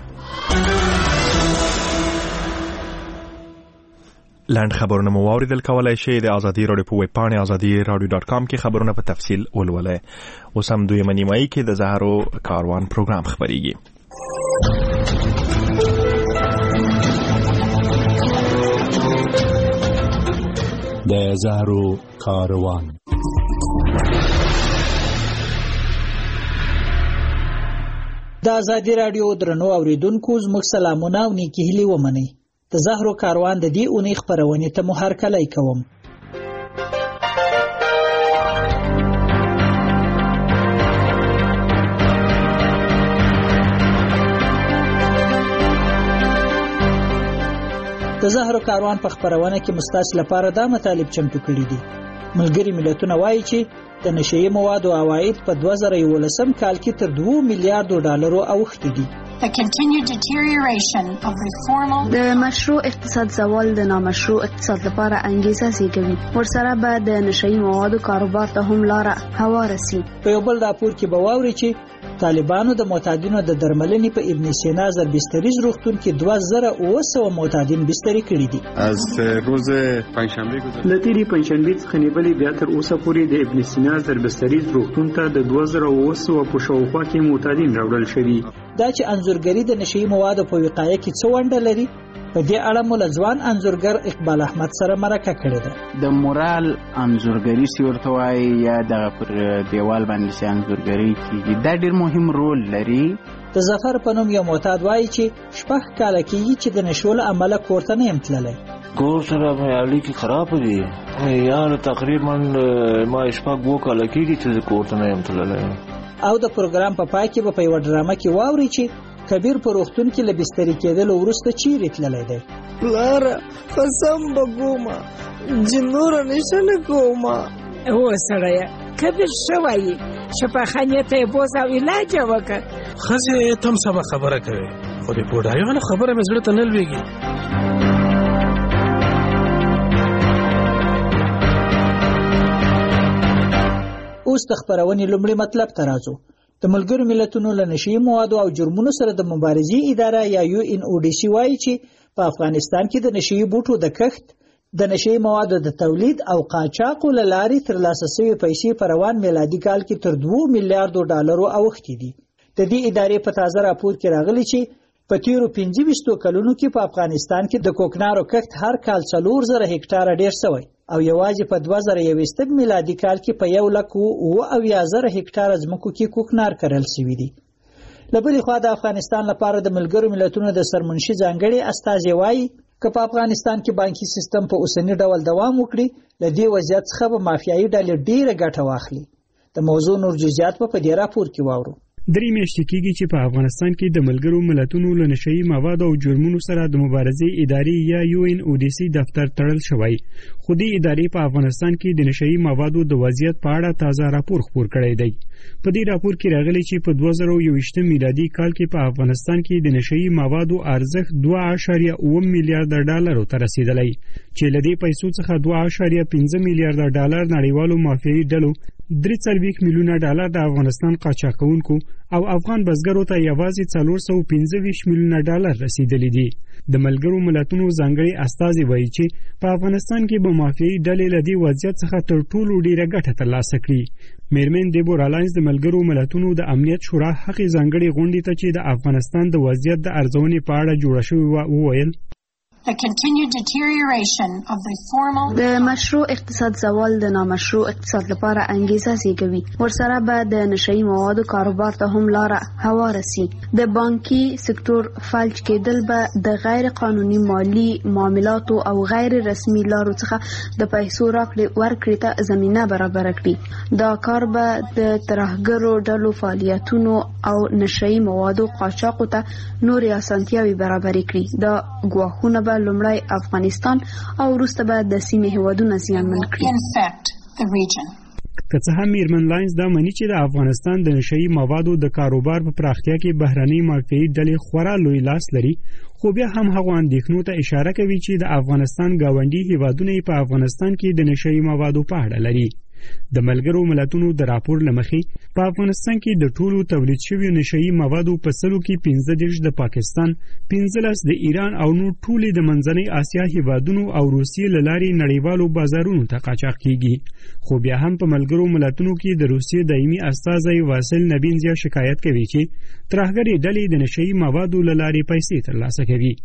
لاند خبرونه مو واوریدل. کولای شئ د ازادي رادیو په ویب پاڼه azadi.radio.com کې خبرونه په تفصیل ولولئ. اوس هم دوی منیمای کې د زهرو کاروان پروګرام خبريږي. د زهرو کاروان د ازادي رادیو درنو اوریدونکو زموږ سلامونه او نیکی هیلې ومنئ. د زهرو کاروان د دې اونۍ خبرونې ته مو هرکلی کوم. د زهرو کاروان په خبرونه کې مستاس لپاره دا مطالب چمتو کړي دي. ملګري ملتونه وایي چې د نشئی موادو عواید په 2011 کال کې تر 2 میلیارډ ډالرو اوښتي دي. د مشروع اقتصاد زوال د نامشروع اقتصاد لپاره انګیزه زیږوي. ورسره به د نشئی موادو کاروبار ته هم لار هواره سي. په یو بل راپور کې به واوري چې طالبانو د معتادینو د درملنې په ابن سینا زربستریز روغتون کې 2900 معتادین بستری کړي دي. از روز پنجشنبه گذشته لتیری پنجشنبه څخه نیولې بیا تر اوسه پورې د ابن سینا زربستریز روغتون ته د 2900 په شاوخوا کې معتادین راوړل شوي. دا چې انځورګری د نشئی موادو په وقایه کې څه ونډه لري، په دې اړه مو ځوان انځورګر اقبال احمد سره مرکه کړې ده. د مورال انځورګری سی ورته وایي یا د پر دیوال باندې سي انځورګری کیږي، دا ډېر مهم رول لري. د ظفر په نوم یو معتاد وایي چې 6 کاله کېږي چې د نشو له امله کور ته نه یم تللی. کور سره مې اړیکې خراب دي، یعنې تقریبا ما 7 کاله کېږي چې کور ته نه یم تللی. او د پروګرام په پای کې به په یو ډرامه کې واوري چې کبیر په روغتون کې لبستری کېدل وروسته چیرې تللی دی. پلار قسم بګوما جنور نشنه کوما. او سړی کبیر شوی شفاخانه ته بوز او علاج وکړه. خزه تم سبا خبره کوي خو دې پوډایو خبره مې زړه ته نه لويږي. اوس د خبرونې لومړی مطلب ته راځو. د ملګرو ملتونو له نشئی موادو او جرمونو سره د مبارزې اداره یا UN ODC وایي چې په افغانستان کې د نشئی بوټو د کښت، د نشي موادو د تولید او قاچاق له لارې ترلاسه شوې پیسې په روان میلادي کال کې تر 2 میلیارډ ډالرو اوښتې دي. د دې ادارې په تازه راپور کې راغلي چې په تیرو 25 کلونو کې په افغانستان کې د کوکنارو کښت هر کال 4000 هکټاره ډیر شوی او یوازې په 2021 میلادي کال کې په 1,80,000 هکټاره ځمکو کې کوکنار کرل شوی دی. لبلې خوا د افغانستان لپاره د ملګرو ملتونو د سرمنشي ځانګړي استازي وایي که په افغانستان کې بانکي سیستم په اوسنی ډول دوام وکړي ل دې وضعیت څخه به مافیایي ډلې ډیره ګټه واخلي. د موضوع نور جزئیات په دې راپور کې واورو. 3 میاشتې کېږي چې په افغانستان کې د ملګرو ملتونو له نشئی موادو او جرمونو سره د مبارزې ادارې یا UNODC دفتر تړل شوی، خو دې ادارې په افغانستان کې د نشئی موادو د وضعیت په اړه تازه راپور خپور کړی دی. په دې راپور کې راغلی چې په 2021 میلادي کال کې په افغانستان کې د نشئی موادو ارزښت 2.7 میلیارډ ډالرو ته رسیدلی، چې له دې پیسو څخه 2.5 میلیارډ ډالر نړیوالو مافیایي ډلو، 3 میلیونه ډالر د افغانستان قاچاقونکو او افغان بزګرو ته یوازې 425 میلیونه ډالر رسیدلی دي. د ملګرو ملتونو ځانګړي استازي وایي چې په افغانستان کې به مافیایي ډلې له دې وضعیت څخه تر ټولو ډیره ګټه ترلاسه کړي. میرمن دیبور الاینس د ملګرو ملتونو د امنیت شورا هغې ځانګړي غونډې ته چې د افغانستان د وضعیت د ارزونې په اړه جوړه شوې وه وویل د مشروع اقتصاد زوال د نامشروع اقتصاد لپاره انګیزه زیږوي. ورسره به د نشئی موادو کاروبار ته هم لاره هواره سي. د بانکي سکتور فلج کېدل به د غیر قانوني مالی معاملاتو او غیر رسمي لارو څخه د پیسو راکړې ورکړې ته زمینه برابر کړي. دا کار به د ترهګرو ډلو فعالیتونو او نشئی موادو قاچاقو ته نورې اسانتیاوې برابر کړي. دا ګواښونه به لومړی افغانستان او وروسته به د سیمې هیوادونه زیانمن کړي. که څه هم میرمن لاینز دا مني چې د افغانستان د نشئی موادو د کاروبار په پراختیا کې بهرنۍ مافیایي ډلې خورا لوی لاس لري، خو بیا هم هغو اندېښنو ته اشاره کوي چې د افغانستان ګاونډي هیوادونه په افغانستان کې د نشئی موادو په اړه لري. د ملګرو ملتونو د راپور لمخې په افغانستان کې د ټولو تولید شویو نشئی موادو په سلو کې 15 د پاکستان، 15 د ایران او نور ټولې د منځنۍ اسیا هیوادونو او روسیې له لارې نړیوالو بازارونو ته قاچاق کیږي. خو بیا هم په ملګرو ملتونو کې د روسیې دایمي استازی واسل نبینزیا شکایت کوي چې ترهګرې ډلې د نشئی موادو له لارې پیسې ترلاسه کوي.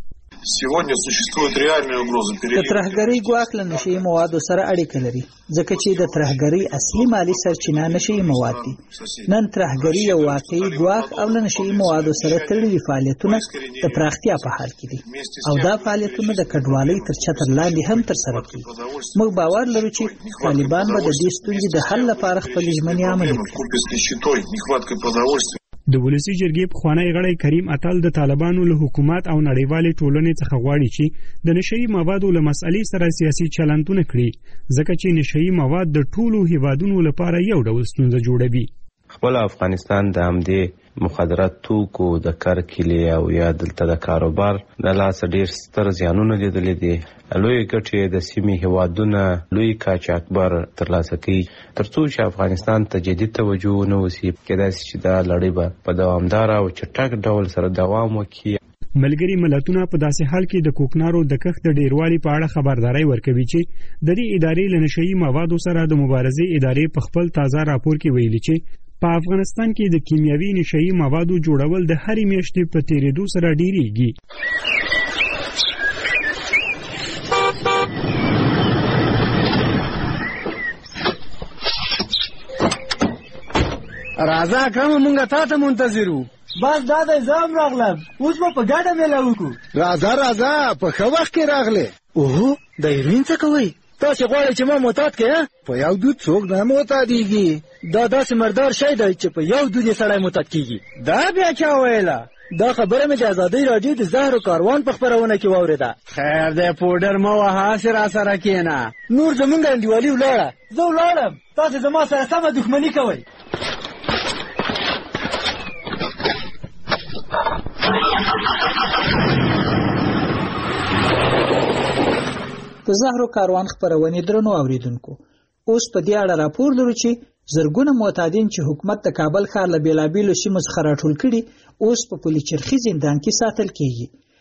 د ترهګرۍ ګواښ له نشئی موادو سره اړیکه لري، ځکه چې د ترهګرۍ اصلي مالی سرچینه نشئی مواد دي. نن ترهګرۍ یو واقعي ګواښ او له نشئی موادو سره تړلي فعالیتونه د پراختیا په حال کې دي او دا فعالیتونه د کډوالۍ تر چتر لاندې هم ترسره کیږي. موږ باور لرو چې طالبان به د دې ستونزې د حل لپاره خپل ژمنې عملي کړي. د ولسی جرګې پخوانی غړی کریم اتل د طالبانو له حکومت او نړیوالې ټولنې څخه غواړي چې د نشئی موادو له مسئلې سره سیاسي چلندونه کړي، ځکه چې نشئی مواد د ټولو هیوادونو لپاره یو ډول ستونزه جوړوي. خپل افغانستان د همدې مخدرات توکو د کرکیلې او یا دلته د کاروبار د لاس ډیر ستر زیانونه لیدلې دي. لوی ګټې د سیمې هیوادونه لوی قاچاقبر ترلاسه کوي. ترڅو چې افغانستان ته جدي توجه ونه وشي، کېدای شي چې دا لړۍ به په دوامداره او چټک ډول سره دوام وکړي. ملګري ملتونه په داسې حال کې د کوکنارو د کښت د ډیروالي په اړه خبرداري ورکوي چې د دې ادارې له نشئی موادو سره د مبارزې ادارې په خپل تازه راپور کې ویلي چې په افغانستان کې د کیمیاوي نشئی موادو جوړول د هرې میاشتې په تیریدو سره ډیریږي. راځه کوم مونږه تاسو منتظرو. بس دا د زم راغلم، اوس په ګډه مېله وکړو. راځه په ښه وخت کې راغله. اوه د هیروین څه کوئ؟ تاسو غواړئ چې ما معتاد کړئ؟ په یو دود څوک نه معتادیږي. دا داسې مردار شی دی چې په یو دود یې سړی معتاد کیږي. دا بیا چا ویله؟ دا خبره مې د ازادۍ راډیو د زهرو کاروان په خپرونه کې واورېده. خیر دی پوډر مه وهه، هسې راسره کښېنه. نور زمونږ انډیوالي ولاړه، زه ولاړم، تاسو زما سره سمه دښمني کوئ. د زهرو کاروان خپرونې درنو اوریدونکو، اوس په دې اړه راپور لرو چې زرګونه معتادین چې حکومت د کابل ښار له بیلابیلو سیمو څخه راټول کړي اوس په پلچرخي زندان کې ساتل کیږي.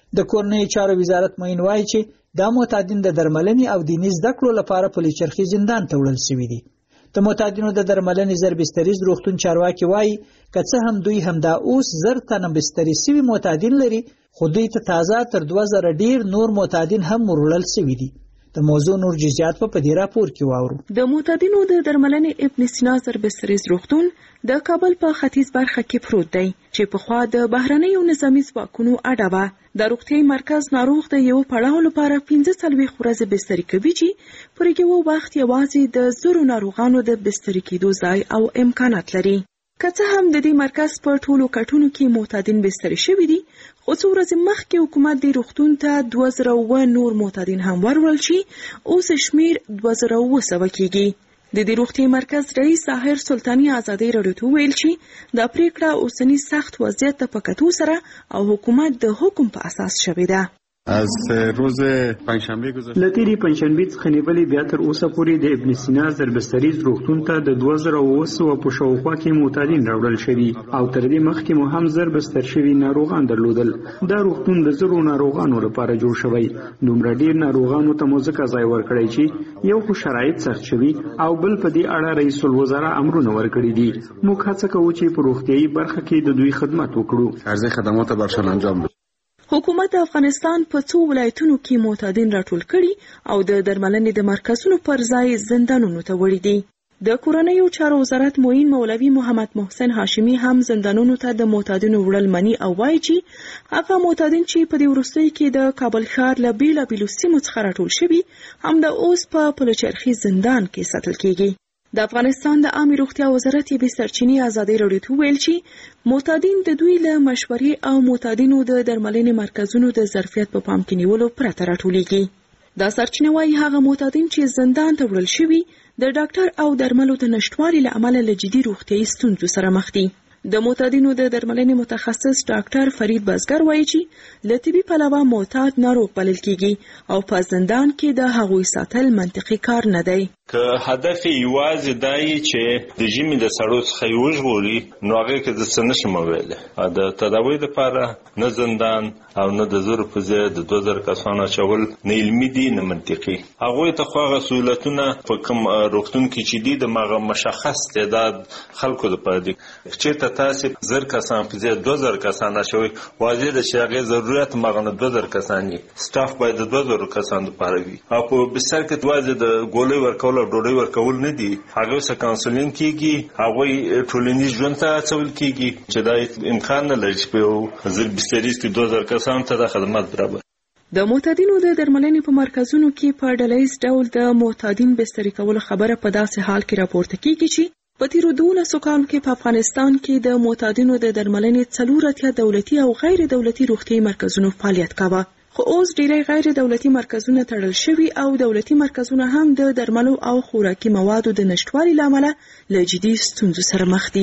د کورنۍ چارو وزارت معین وایي چې دا معتادین د درملنې او دیني زده کړو لپاره پلیچرخي زندان ته وړل شوي دي. د معتادینو د درملنې زربستریز روغتون چارواکي وایي که څه هم دوی همدا اوس 1000 تنه بستري شوي معتادین لري، خو دوی ته تازه تر 2000 ډیر نور معتادین هم وړل شوي دي. د موضوع نور جزئیات په دې راپور کې واورو. د معتادینو د درملنې ابن سینا زربستریز روغتون د کابل په ختیځ برخه کې پروت دی چې پخوا د بهرنیو نظامي ځواکونو اډه وه. د روغتیايي مرکز ناروغ د یو پړاو لپاره 45 ورځې بستري کوي چې پر یو وخت یوازې د 100 ناروغانو د بستري کېدو ځای او امکانات لري. که څه هم د دې مرکز په ټولو کټونو کې معتادین بستري شوي دي، خو څو ورځې مخکې حکومت د روغتون ته 2000 نور معتادین هم ورول چې اوس شمیر 2700 کېږي. د دې روغتیايي مرکز رئیس ظاهر سلطانی ازادي راډیو ته ویل چې دا پریکړه اوسنی سخت وضعیت ته په کتو سره او حکومت د حکم په اساس شوې ده. از روز پنجشنبه گذشته لتیری پنجشنبه څخه نیولې بیا تر اوسه پورې د ابن سینا زربستریز روغتون ته د 2000 په شاوخوا کې معتادین راوړل شوي او تر دې مخکې مو هم زربستر شوي ناروغان درلودل. دا روغتون د 100 ناروغانو لپاره جوړ شوی. دومره ډیر ناروغانو ته مو ځکه ځای ورکړی چې یو خو شرایط سخت شوي او بل په دې اړه رئیس الوزرا امرونه ورکړي دي. موږ هڅه کوو چې په روغتیايي برخه کې د دوی خدمت وکړو. ارزښت خدمات برشان انجام بدیم. حکومت د افغانستان په 2 ولایتونو کې معتادین راټول کړي او د درملنې د مرکزونو پر ځای زندانونو ته وړي دي. د کورنیو چارو وزارت معین مولوي محمد محسن هاشمي هم زندانونو ته د معتادینو وړل مني او وایي چې هغه معتادین چې په دې وروستیو کې د کابل ښار له بیلابیلو سیمو څخه راټول شوي هم د اوس په پلچرخي زندان کې ساتل کیږي. د افغانستان د عامه روغتیا وزارت یې سرچینې ازادي راډیو ته ویل چې معتادین د دوی له مشورې او معتادینو د درملنې مرکزونو د ظرفیت په پام کې نیولو پرته راټولیږي. دا سرچینه وايي هغه معتادین چې زندان ته وړل شوي د ډاکټر او درملو د نشټوالي له امله له جدي روغتیايي ستونزو سره مخ دي. د معتادینو د درملنې متخصص ډاکټر فرید بزګر وایي چې له طبي پلوه معتاد ناروغ بلل کیږي او په زندان کې د هغوی ساتل منطقي کار نه دی. که هدف یوازې دای چې د ژمي د سړو څخه یې وژغوري نو هغه کې د څه نشم ویلی. د تداوی لپاره نه زندان او نه د زور په ځای د 2000 کسانو اچول نه علمي دي نه منطقي. هغوی ته خو هغه سهولتونه په کوم روغتون کې چې دي د هغه مشخص تعداد خلکو لپاره دي. چېرته تاسې 1000 کسان په ځای 2000 کسان اچوئ، واضح ده چې هغې ضرورت هماغه نه 2000 کسان وي. سټاف باید د 2000 کسانو لپاره وي او په بستر کې یوازې د ګولۍ ورکول او ډوډۍ ورکول نه دي. هغوی سره کانسلینګ کیږي، هغوی ټولنیز ژوند ته هڅول کیږي چې دا امکان نه لري چې په یو زر بستریز کې 2000 کسانو ته دا خدمات برابر. د معتادینو د درملنې په مرکزونو کې په ډلهییز ډول د معتادین بستري کولو خبره په داسې حال کې راپورته کیږي چې په تیرو 12 کالو کې په افغانستان کې د معتادینو د درملنې 4 دولتي او غیر دولتي روغتیايي مرکزونو فعالیت کاوه. خو اوس ډیری غیر دولتي مرکزونه تړل شوي او دولتي مرکزونه هم د درملو او خوراکي موادو د نشټوالي له امله له جدي ستونزو سره مخ دي.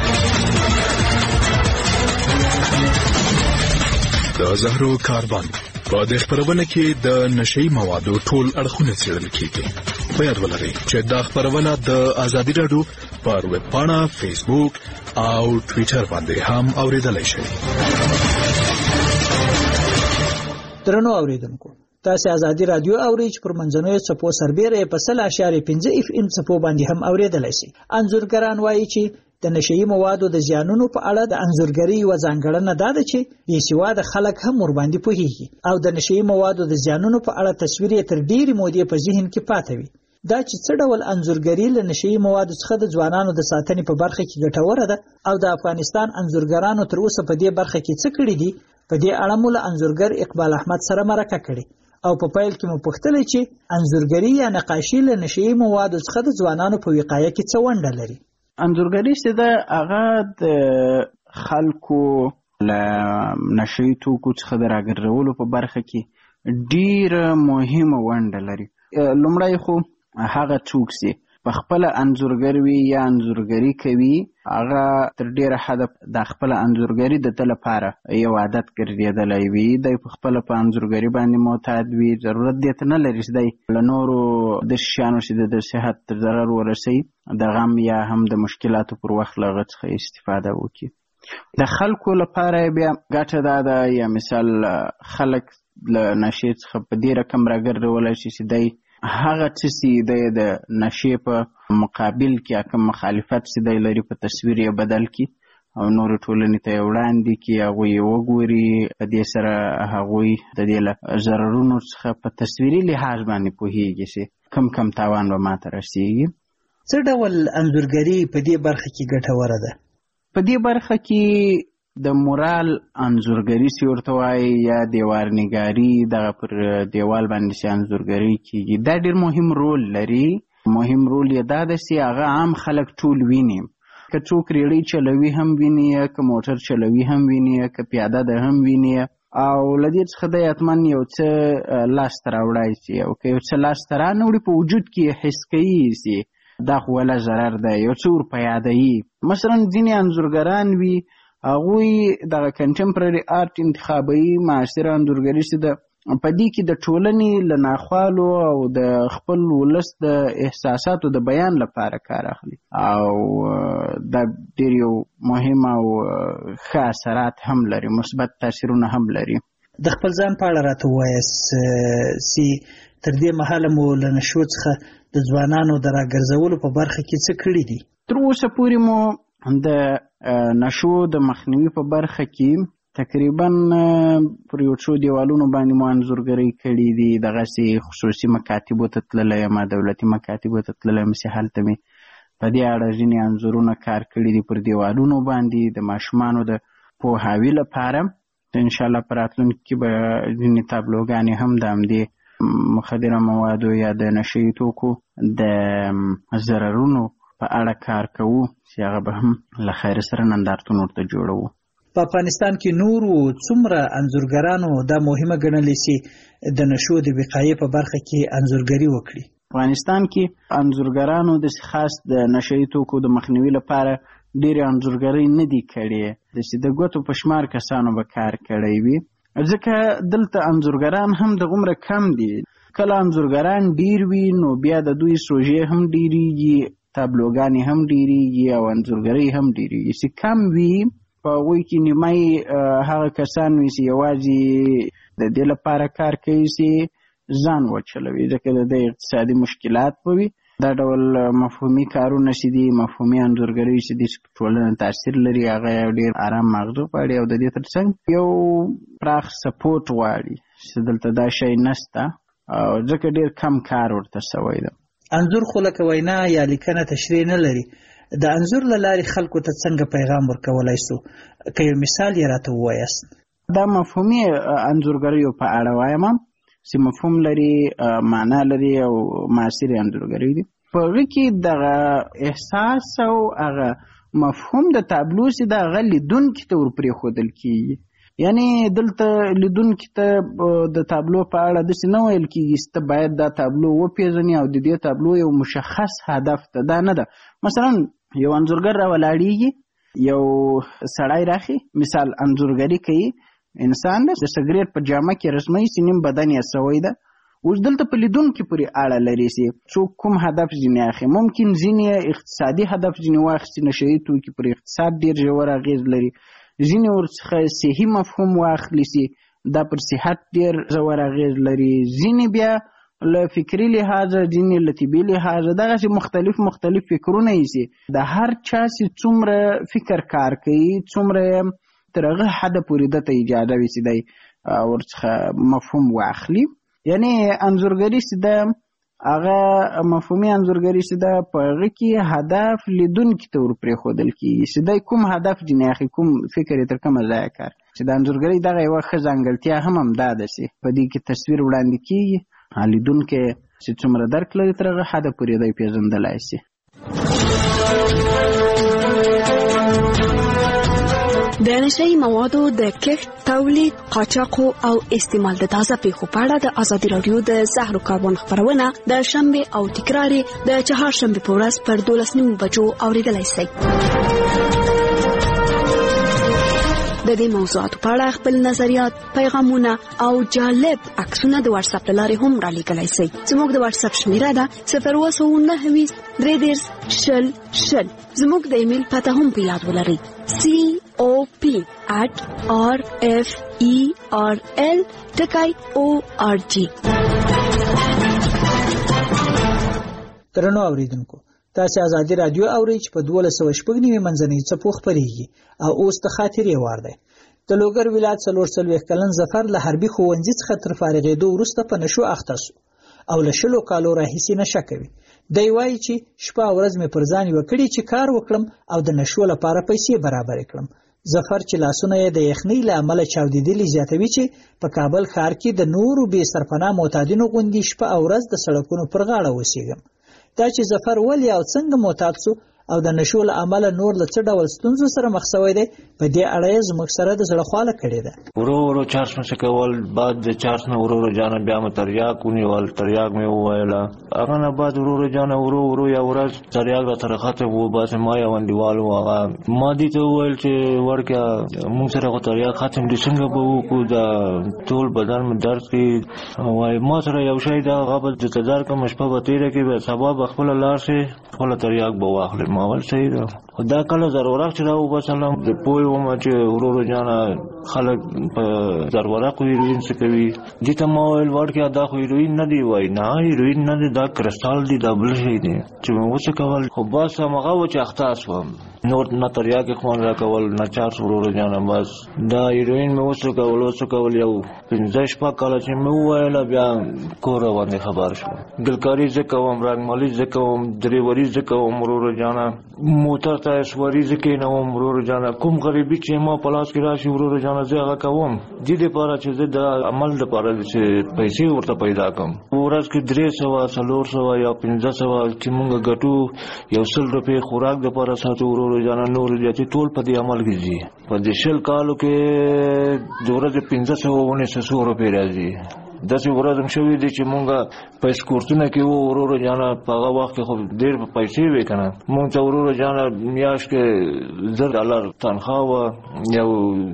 د زهرو کاروان په دې خبرونه کې د نشئی موادو ټول اړخونه څېړل کیږي. په یاد ولرئ چې دا خبرونه د ازادي راډیو پر ویب پاڼه، فیسبوک او ټویټر باندې هم اوریدلای شئ. درنو اوریدونکو، تاسو ازادي راډیو اورئ چې پر منځنوي څپو سربېره په 100.5 اف ام څپو باندې هم اوریدلای شئ. انځورګران وایي چې د نشئی موادو د زیانونو په اړه د انځورګری یوه ځانګړنه دا ده چې بېسواده خلک هم ورباندې پوهیږي او د نشئی موادو د زیانونو په اړه تصویر یې تر ډېرې مودې په ذهن کې پاته وي. دا چې څه ډول انځورګری له نشئی موادو څخه د ځوانانو د ساتنې په برخه کې ګټوره ده او د افغانستان انځورګرانو تر اوسه په دې برخه کې څه کړي دي، په دې اړه مو له انځورګر اقبال احمد سره مرکه کړې او په پیل کې مو پوښتلې چې انځورګری یا نقاشي له نشئی موادو څخه د ځوانانو په وقایه کې څه ونډه لري. انځورګری چې ده هغه د خلکو له نشئی توکو څخه د راګرځولو په برخه کې ډېره مهمه ونډه لري. لومړی خو هغه څوک چې په خپله انځورګر وي یا انځورګري کوي هغه تر ډېره حده د خپله انځورګري د ده لپاره یو عادت ګرځېدلی وي. دی په خپله په انځورګري باندې معتاد وي، ضرورت دې ته نه لري چې دی له نورو داسې شیانو چې د صحت ته ضرر ورسوي د غم یا هم د مشکلاتو پر وخت له هغه څخه استفاده وکړي. د خلکو لپاره بیا ګټه دا ده، یا مثال خلک له نشې څخه په دې رقم راګرځولی شي چې دی هغه څه چې دی د نشې په مقابل کې کوم مخالفت چې دی لري په تصویر یې بدل کړي او نورو ټولنې ته یې وړاندې کړي، هغوی یې وګوري، په دې سره هغوی د دې له ضررونو څخه په تصویري لحاظ باندې پوهېږي چې کم تاوان به ماته رسېږي. څه ډول انځورګري په دې برخه کې ګټوره ده؟ په دې برخه کې د مورال انځورګري چې ورته وایي یا دیوارنګاري، دغه پر دیوال باندې چې انځورګري کېږي، دا ډېر مهم رول لري. مهم رول یې دا ده چې هغه عام خلک ټول ویني، که څوک ریړۍ چلوي هم ویني، که موټر چلوي هم ویني، که پیاده ده هم ویني، او له دې څخه دی حتما یو څه لاسته راوړی چې او که یو څه لاسته رانه په وجود کې حس کوي چې دا خو ولا ضرر دی، یو څه ورپه یادوي. مثلا ځینې انځورګران وي هغوی دغه کنټمپرري آرټ انتخابوي، معاصره انځورګري چې ده په دې کې د ټولنې له ناخوالو او د خپل ولس د احساساتو د بیان لپاره کار اخلي، او دا ډېر یو مهم او ښه اثرات هم لري، مثبت تاثیرونه هم لري. د خپل ځان په اړه راته ووایاست چې تر دې مهاله مو له نشو څخه د ځوانانو د راګرځولو په برخه کې څه کړي دي؟ تر اوسه پورې مو د نشو د مخنیوي په برخه کې تقریبا پر یو څو دیوالونو باندې مو انځورګرۍ کړي دي. دغسې خصوصي مکاتبو ته تللی یم، دولتي مکاتبو ته تللی یم چې هلته مې په دې اړه ځینې انځورونه کار کړي دي پر دیوالونو باندې د ماشومانو د پوهاوي لپاره. انشاءالله په راتلونکي کې به ځینې تابلوګانې هم د همدې مخدره موادو یا د نشهیي توکو د ضررونو په اړه کار کوو چې هغه به هم له خیر سره نندارتون ورته جوړوو. په افغانستان کې نورو څومره انځورګرانو دا مهمه ګڼلې چې د نشو د وقایې په برخه کې انځورګري وکړي؟ افغانستان کې انځورګرانو د خاص د نشهیي توکو د مخنیوي لپاره ډېرې انځورګرۍ نه دي کړې، چې د ګوتو په شمار کسانو به کار کړی وي، ځکه دلته انځورګران هم دغومره کم دي. کله انځورګران ډېر وي نو بیا د دوی سوژې هم ډېرېږي، تابلوګانې هم ډېرېږي او انځورګرۍ هم ډېرېږي. چې کم وي په هغوی کې نیمایي هغه کسان وي چې یوازې د دې لپاره کار کوي چې ځان وچلوي، ځکه د دې اقتصادي مشکلات به وي. دا ډول مفهومي کارونه چې دي، مفهومي انځورګرۍ چې دي، چې په ټولنه تاثیر لري، هغه یو ډېر ارام مغزو غواړي او د دې تر څنګ یو پراخ سپورټ غواړي چې دلته دا شی نشته، او ځکه ډېر کم کار ورته شوی ده. انځور خو لکه وینا یا لیکنه تشریح نه لري، د انځور له لارې خلکو ته څنګه پیغام ورکولی سو؟ که یو مثال یې راته ووایاست. دا مفهومي انځورګریو په اړه وایم چې مفهوم لري، معنا لري او معاصرې انځورګرۍ دي. په هغه کې دغه احساس او هغه مفهوم د تابلو چې د هغه لیدونکي ته ورپرېښودل کېږي. یعنې دلته لیدونکي ته د تابلو په اړه داسې نه ویل کېږي چې ته باید دا تابلو وپېژنې او د دې تابلو یو مشخص هدف ته دا نه ده. مثلا یو انځورګر راولاړېږي، یو سړی راخي، مثال انځورګري کوي، انسان د سګرېټ په جامه کې رسموي چې نیم بدن یې سوی ده. اوس دلته په لیدونکي پورې اړه لري چې څوک کوم هدف ځینې اخلي. ممکن ځینې اقتصادي هدف ځینې واخیستي، نشهیي توکي پر اقتصاد ډېر ژور اغېز لري. ځینې ورڅخه صحي مفهوم واخلي چې دا پر صحت ډېر ژور اغېز لري. ځینې بیا له فکري لحاظه، ځینې له طبي لحاظه، دغسې مختلف فکرونه یې چې د هر چا چې څومره فکر کار کوي، څومره تر هغه حده پورې دته اجازه وي چې دی ورڅخه مفهوم واخلي. یعنې انځورګري چې ده، هغه مفهومي انځورګري چې ده، په هغه کې هدف لیدونکي ته ورپرېښودل کېږي چې دی کوم هدف ځینې اخلي، کوم فکر یې تر کومه ځایه کار. چې د انځورګرۍ دغه یوه ښه ځانګړتیا هم همدا ده چې په دې کې تصویر وړاندې کېږي، لیدونکی چې څومره درک لري تر هغه حده پورې دی پېژندلی شي. د نشهیي موادو د کښت، تولید، قاچاق او استعمال د تازه پیښو په اړه د ازادي راډیو د زهرو کاربن خپرونه د شنبه او تکرار د چهارشنبه په ورځ پر 12:09 بجو اوریدلای شئ. د دې موضوعاتو په اړه خپل نظریات، پیغامونه او جالب عکسونه د واتس اپ لارې هم را لیږلی شئ. زموږ د واتس اپ شمیره ده 029 310 0. زموږ د ایمیل پته هم په یاد ولرئ: COPENTRADIO @rferl.org. درنو اوریدونکو، تاسو آزادي رادیو اورئ چې په 1290 منځنۍ څپو خپرېږي او اوس د خاطرې وار دی. د لوګر ولایت 43 کلن ظفر له حربي ښوونځي څخه تر فارغېدو وروسته په نشو اخته شو او له 20 کالو راهیسې نشه کوي. دی وایي چې شپه او ورځ مې پر ځان وکړي چې کار وکړم او د نشو لپاره پیسې برابر کړم. ظفر چې لاسونه یې د یخنۍ له امله چاودېدلي زیاتوي چې په کابل ښار کې د نورو بې سرپناه معتادینو غوندې شپه او ورځ د سړکونو پر غاړه اوسېږم. دا چې ظفر ولې او څنګه معتاد سو او د نشو له امله نور له څه ډول ستونزو سره مخ شوی دی، په دې اړه یې زموږ سره د زړه خواله کړې ده. ورو چارج مې کول، بعد د چارج نه ورو جانه بیا مې تریاک ونیول، تریاک مې وویله. هغه نه بعد ورو جانه ورو یا ورځ تریاک را تر خاطر وو، بس ما یو انډیوال هغه ما دې ته وویل چې ورکه مونږ سره خو تریاک ختم دي، څنګه به وکړو، د ټول بدن مې درد کوي. وای ما سره یو شی دا غبل د تدار کوم شپه به تیره کې به سبا به خپل لار شي، خپل تریاک به واخلې. ما ول صحیح ده، دا کله ضرورت چې راو بسلام د پوي ومه چې ورو جانا خلک په ضرورت خو هیروین څه کوي. دې ته ما ویل ورکه دا خو هیروین نه دی، وای نه هیروین نه دی، دا کرسټال دی، دا بل شی دی چې مو څه کول. خو بس هغه و چې اخته شوم، نور نه تریاک خوان را کول نه چار ورو جانا. بس دا هیروین مې وڅ کول یو 15 شپه کال چې مې ویل بیا کور باندې خبر شو. ګلکاری زکه وم، رنگمالي زکه وم، دریوري زکه وم ورو جانا، موټر ته سواری زکه نه وم ورو جانا. کوم غریبي چې ما پلاس کې راشي ورو جانا زه هغه کوم. دې لپاره چې زه د عمل لپاره چې پیسې ورته پیدا کوم. ورځ کې 300 400 یا 1500 چې مونږ ګټو، یو 100 روپے خوراک لپاره ساتو ورو جانا. نور دې ټول په دې عمل کې دي. په دې شل کالو کې د ورځې 1500 روپے راځي. داسې ورځم شوی دی چې مونږه په سکورتونه کې ورو جانا په هغه وخت کې خو ډېر پیسې وې کنه. مونږ ته ورو جانا میاشت کې $10 تنخواه و، یو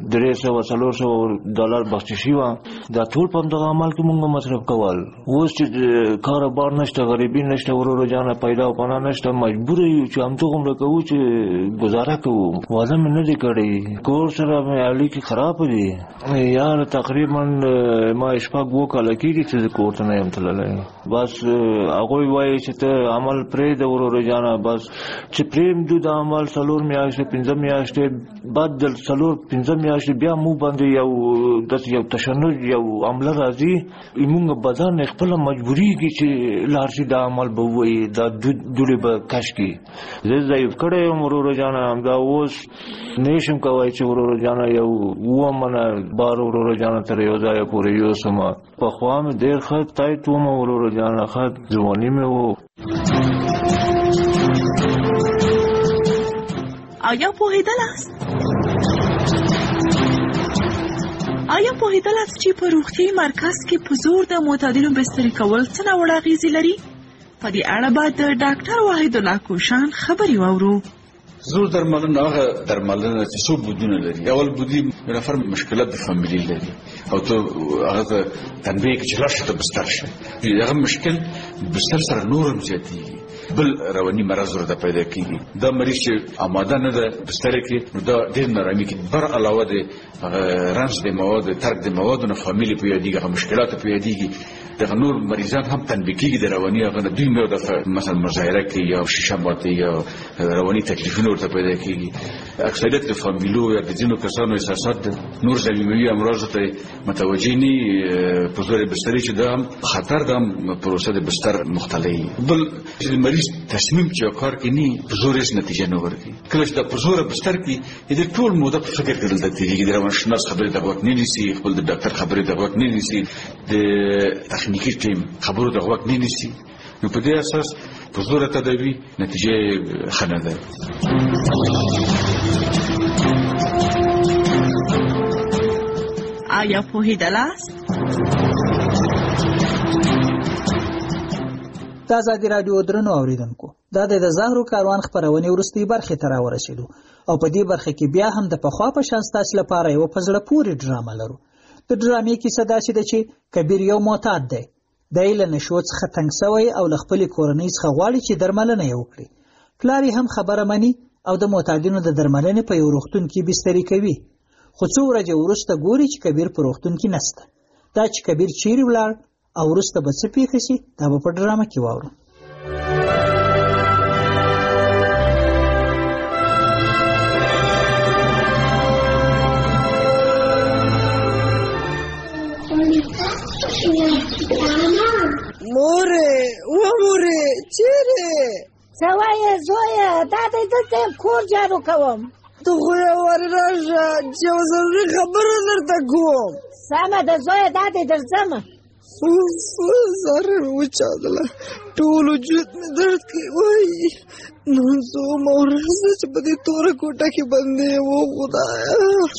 300 $400 بخششي و. دا ټول په دغه عمل کې مونږ مصرف کول. اوس چې کاروبار نشته، غریبي نشته، ورو جانا پیدا او پناه نشته، مجبور یو چې همدغه عمر کوو چې گزاره کوو. واده مې نه دی کړی، کور سره مې اړیکې خراب دي یار. تقریبا ما شپږ کله کېږي چې کور ته نه یم تللی. بس هغوی وایي چې ته عمل پرېږده ورو جانا. بس چې پرېږدو د عمل 4 میاشتې 5 میاشتې بعد د 4-5 میاشتې بیا مو باندې یو تشنج یو عمله راځي. موږ بدن خپله مجبورېږي چې لاړ شي، دا عمل به ووایي، دا دوړې به کش کړي. زه ضعیف کړی یم ورو جانا. همدا اوس نشم کولی چې ورو جانا یو 7 منه بار ورو جانا تر یو ځایه پورې یوسم. پخوا مې ډېر ښه تایټ وم ورو جانا، ښه ځواني مې و. آیا پوهېدلاست چې په روغتیايي مرکز کې په زور د معتادینو بستري کول څه ناوړه اغېزې لري؟ په دې اړه به د ډاکټر واحد الله کوشان خبرې واورو. زور درملنه هغه درملنه چې څو بودونه لري. اول بودی نفر مشکلات د فامیلی لري او ته هغه تنبیه کې چې لاشه ته بستر شي، هغه مشکل بستر سره نورم زیاتېږي، بل رواني مرض ورته پیدا کیږي. دا مریض چې آماده نه ده بستر کې، نو دا ډېر نارامي کې بر علاوه د رنج د مواد، ترک د موادو نه فامیلی په یادېږي، هغه مشکلات په یادېږي. دغه نور مریضان هم تنبیه کیږي د رواني هغه دوی مې دغه مثلا مظاهره کوي یا شیشه ماتي یا رواني تکلیفونه ورته پیدا کیږي. اکثریت د فامیلو یا د ځینو کسانو احساسات نور ضمیموي امراض ته متوجه نه په زور بستر چې دا خطر د پروسه د بستر مختلي. بل مریض تصمیم چې کار کوي په زور هیڅ نتیجه نه ورکوي. کله چې د په زور بستر کې د ټول موده په فکر کې دلته تیریږي، د روانشناس خبرې د وخت نه نیسي، خپل د ډاکټر خبرې د وخت نه نیسي، د تخنیکی ټیم خبرو د وخت نه نیسي. نو په دې اساس په زور تداوی نتیجه ښه نه ده. آیا پوهېدلاست؟ د ازادي راډیو درنو اوریدونکو، دا د زهرو کاروان خپرونې وروستۍ برخې ته راورسېدو او په دې برخه کې بیا هم د پخوا په شان ستاسو لپاره یو په زړه پورې ډرامه لرو. د ډرامې کیسه داسې ده چې کبیر یو معتاد دی. دی له نشو څخه تنګ سوی او له خپلې کورنۍ څخه غواړي چې درملنه یې وکړي. پلار یې هم خبره مني او د معتادینو د درملنې په یو روغتون کې بستري کوي. خو څو ورځې وروسته ګوري چې کبیر په روغتون کې نسته. دا چې کبیر چیرې ولاړ او وروسته به څه پیښه شي دا به په ډرامه کې واورو. مورې چیرې؟ څه وایې زویه؟ دا دی دلته یم کور جارو کوم. ته خو یې ور راشه چې یوه ضروري خبره درته کوم. سمه ده زویه، دا دی درځمه. ساره مې وچاودله، ټول وجود مې درد کوي. وایي نن څومه ورځ ده چې په دې توره کوټه کې بندي یم. خدایه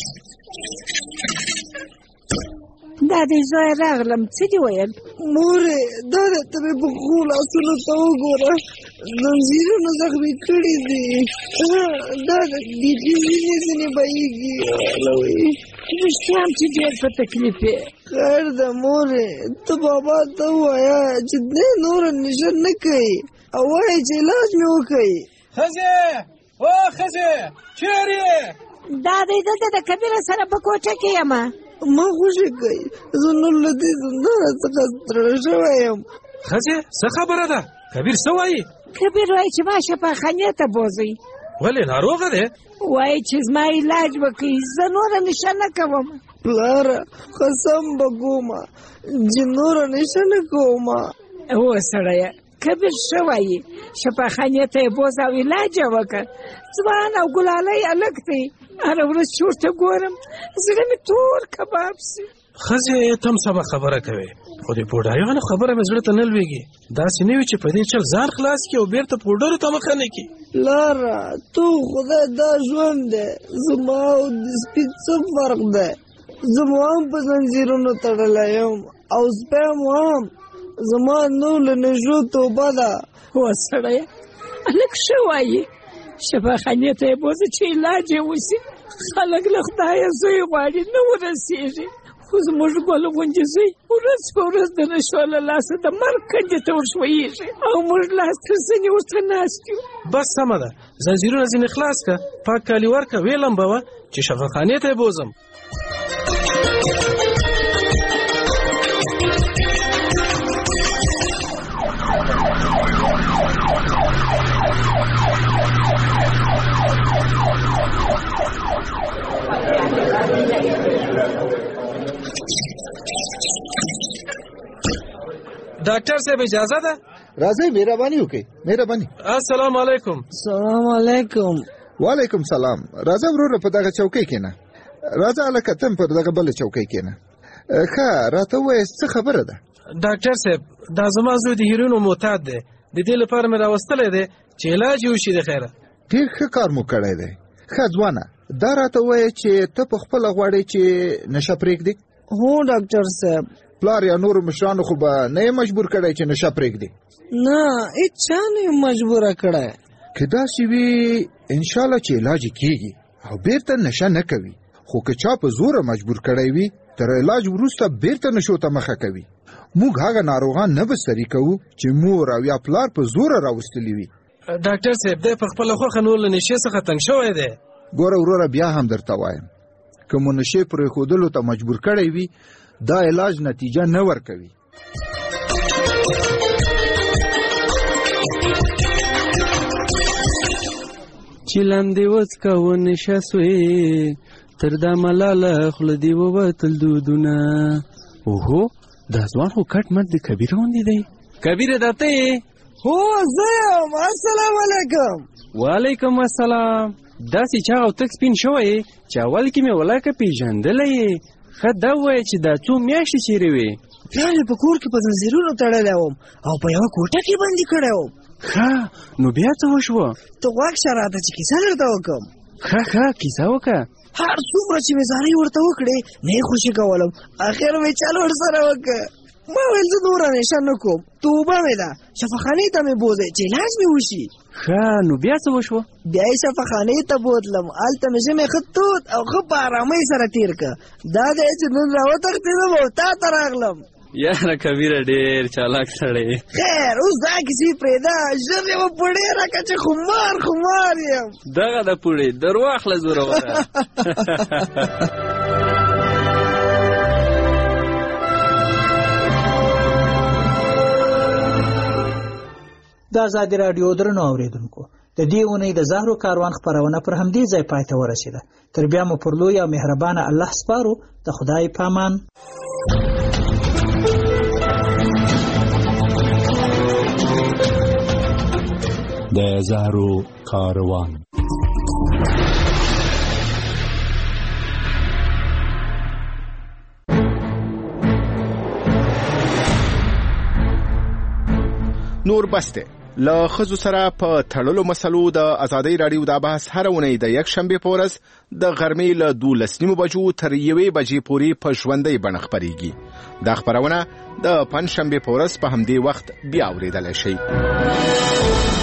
دا دی زویه راغلم. څه دې ویل؟ مورې دا دی ته مې په ښو لاسونو ته وګوره، زنځیرونه زخمي کړي دي. دا د بیخي ځینې بهیږي. رښتیا هم چې ډېر په تکلیف یې. خیر ده مورې، ته بابا ته ووایه چې دی نوره نشه نه کوي او وایه چې علاج مې وکوي. ښځې او ښځې چیرې یې؟ دا دی دلته د کبیره سره په کوټه کې یم. ما خوشي کوي، زه نور له دې زندانه څخه ستړی شوی یم. ښځې څه خبره ده؟ کبیر څه وایي؟ کبیر وایي چې ما شفاخانې ته بوځئ. ولې ناروغه دی؟ وایي چې زما علاج وکړي، زه نوره نشه نه کوم. پلاره قسم به کومه چې نوره نشه نه کوم. هو سړیه، کبیر ښه وایي، شفاخانې ته یې بوځه او علاج یې وکړه. ځوان او ګلالی هلک دی، هره ورځ چې ورته ګورم زړه مې تور کباب سي. ښځې ته هم سمه خبره کوې، خو د بوډایانو خبره مې زړه ته نه لوېږي. داسې نه وي چې په دې چل ځان خلاص کړي او بېرته پوډرو ته مخه نه کړي. لاره تو خدای دا ژوند دی، زما او د سپي څه فرق دی؟ زما هم په زنځیرونو تړلی یم او سپی هم. زما نو له نژو توبه ده. هو سړیه، هلک ښه وایي، شفاخانې ته یې بوځه چې علاج یې وشي. خلک له خدایه زوی غواړي، نه ورسېږي. خو زموږ ګل غوندې زوی ورځ په ورځ د نشو له لاسه د مرګ کندې ته ورښویېږي او موږ لاس تر زنې ورته ناست یو. بس سمه ده، زنځیرونه ځینې خلاص کړه، پاک کالي ورکړه، ویې لمبوه چې شفاخانې ته یې بوځم. ډاکټر صاحب اجازه ده؟ راځئ مهرباني وکړئ. مهرباني. السلام علیکم. سلام علیکم. وعلیکم سلام. راځه وروره په دغه چوکۍ کېنه. راځه هلکه ته هم پر دغه بله چوکۍ کېنه. ښه راته ووایه څه خبره ده؟ ډاکټر صاحب دا زما زوی د هیروینو معتاد دی، د دې لپاره مې راوستلی دی چې علاج یې وشي. د خیره ډېر ښه کار مو کړی دی. ښه ځوانه دا راته ووایه چې ته په خپله غواړې چې نشه پرېږدې؟ هو ډاکټر صاحب. پلار یا نورو مشرانو خو به نه یې مجبور کړی چې نشه پرېږدې؟ نه هېچا نه یې مجبوره کړی. که داسې وي انشاءالله چې علاج یې کېږي او بیرته نشه نه کوي. خو که چا په زوره مجبور کړی وي تر علاج وروسته بیرته نشو ته مخه کوي. موږ هغه ناروغان نه بستري کوو چې مور او یا پلار په زوره راوستلي وي. ډاکټر صاحب دی په خپله خوښه نور له نشې څخه تنګ شوی دی. ګوره وروره بیا هم درته وایم، که مو نشې پرېښودلو ته مجبور کړی وي دا علاج نتیجه نه ورکوي. چې لاندې وڅکه ونشه سوې تر دا ملاله خوله دې ووتل دودونه. اوهو دا ځوان خو کټ مټ د کبیر غوندې دی. کبیره دا ته یې؟ هو زه یم. السلام علیکم. وعلیکم السلام. داسې چاغ او تک سپین شوی چې اول کې مې ولاکه پېژندلی یې. ښه دا ووایه چې دا څو میاشتې چیرې وې؟ پلار مې په کور کې په زنځیرونو تړلی وم او په یوه کوټه کې بندي کړی وم. ښه نو بیا څه وشوه؟ ته غوږ شه راته چې کیسه درته وکړم. ښه کیسه وکړه. هر څومره چې مې زارۍ ورته وکړې نه یې خوشي کولم. اخر مې چل ورسره وکړه. ما ویل زه نوره نشه نه کوم، توبه مې ده. شفاخانې ته مې بوځئ چې علاج مې وشي. ښه نو بیا څه وشوه؟ بیا یې شفاخانې ته بوتلم. هلته مې ژمی ښه تود او ښه په ارامۍ سره تېر کړه. دا دی چې نن راوتښتېدم او تا ته راغلم. یاره کبیره ډېر چالاک سړی. خیر اوس دا کیسې پرېږده، ژر یې وپوړې راکړه چې خمار یم. دغه د پوړې در واخله زوروره. د ازادي راډیو درنو اورېدونکو، د دې اونۍ د زهرو کاروان خپرونه پر همدې ځای پای ته ورسېده. تر بیا مو پر لوی او مهربانه الله سپارو. د خدای پامان. د زهرو کاروان. نور بسته له ښځو سره په تړلو مسلو د ازادۍ راډیو دا بحث هر اونۍ د یک شنبې په ورځ د غرمې له 12 بجو تر 1 بجې پورې په ژوندۍ بڼه خپرېږي. دا خپرونه د پنځشنبې په ورځ په همدې وخت بیا اورېدلی شئ.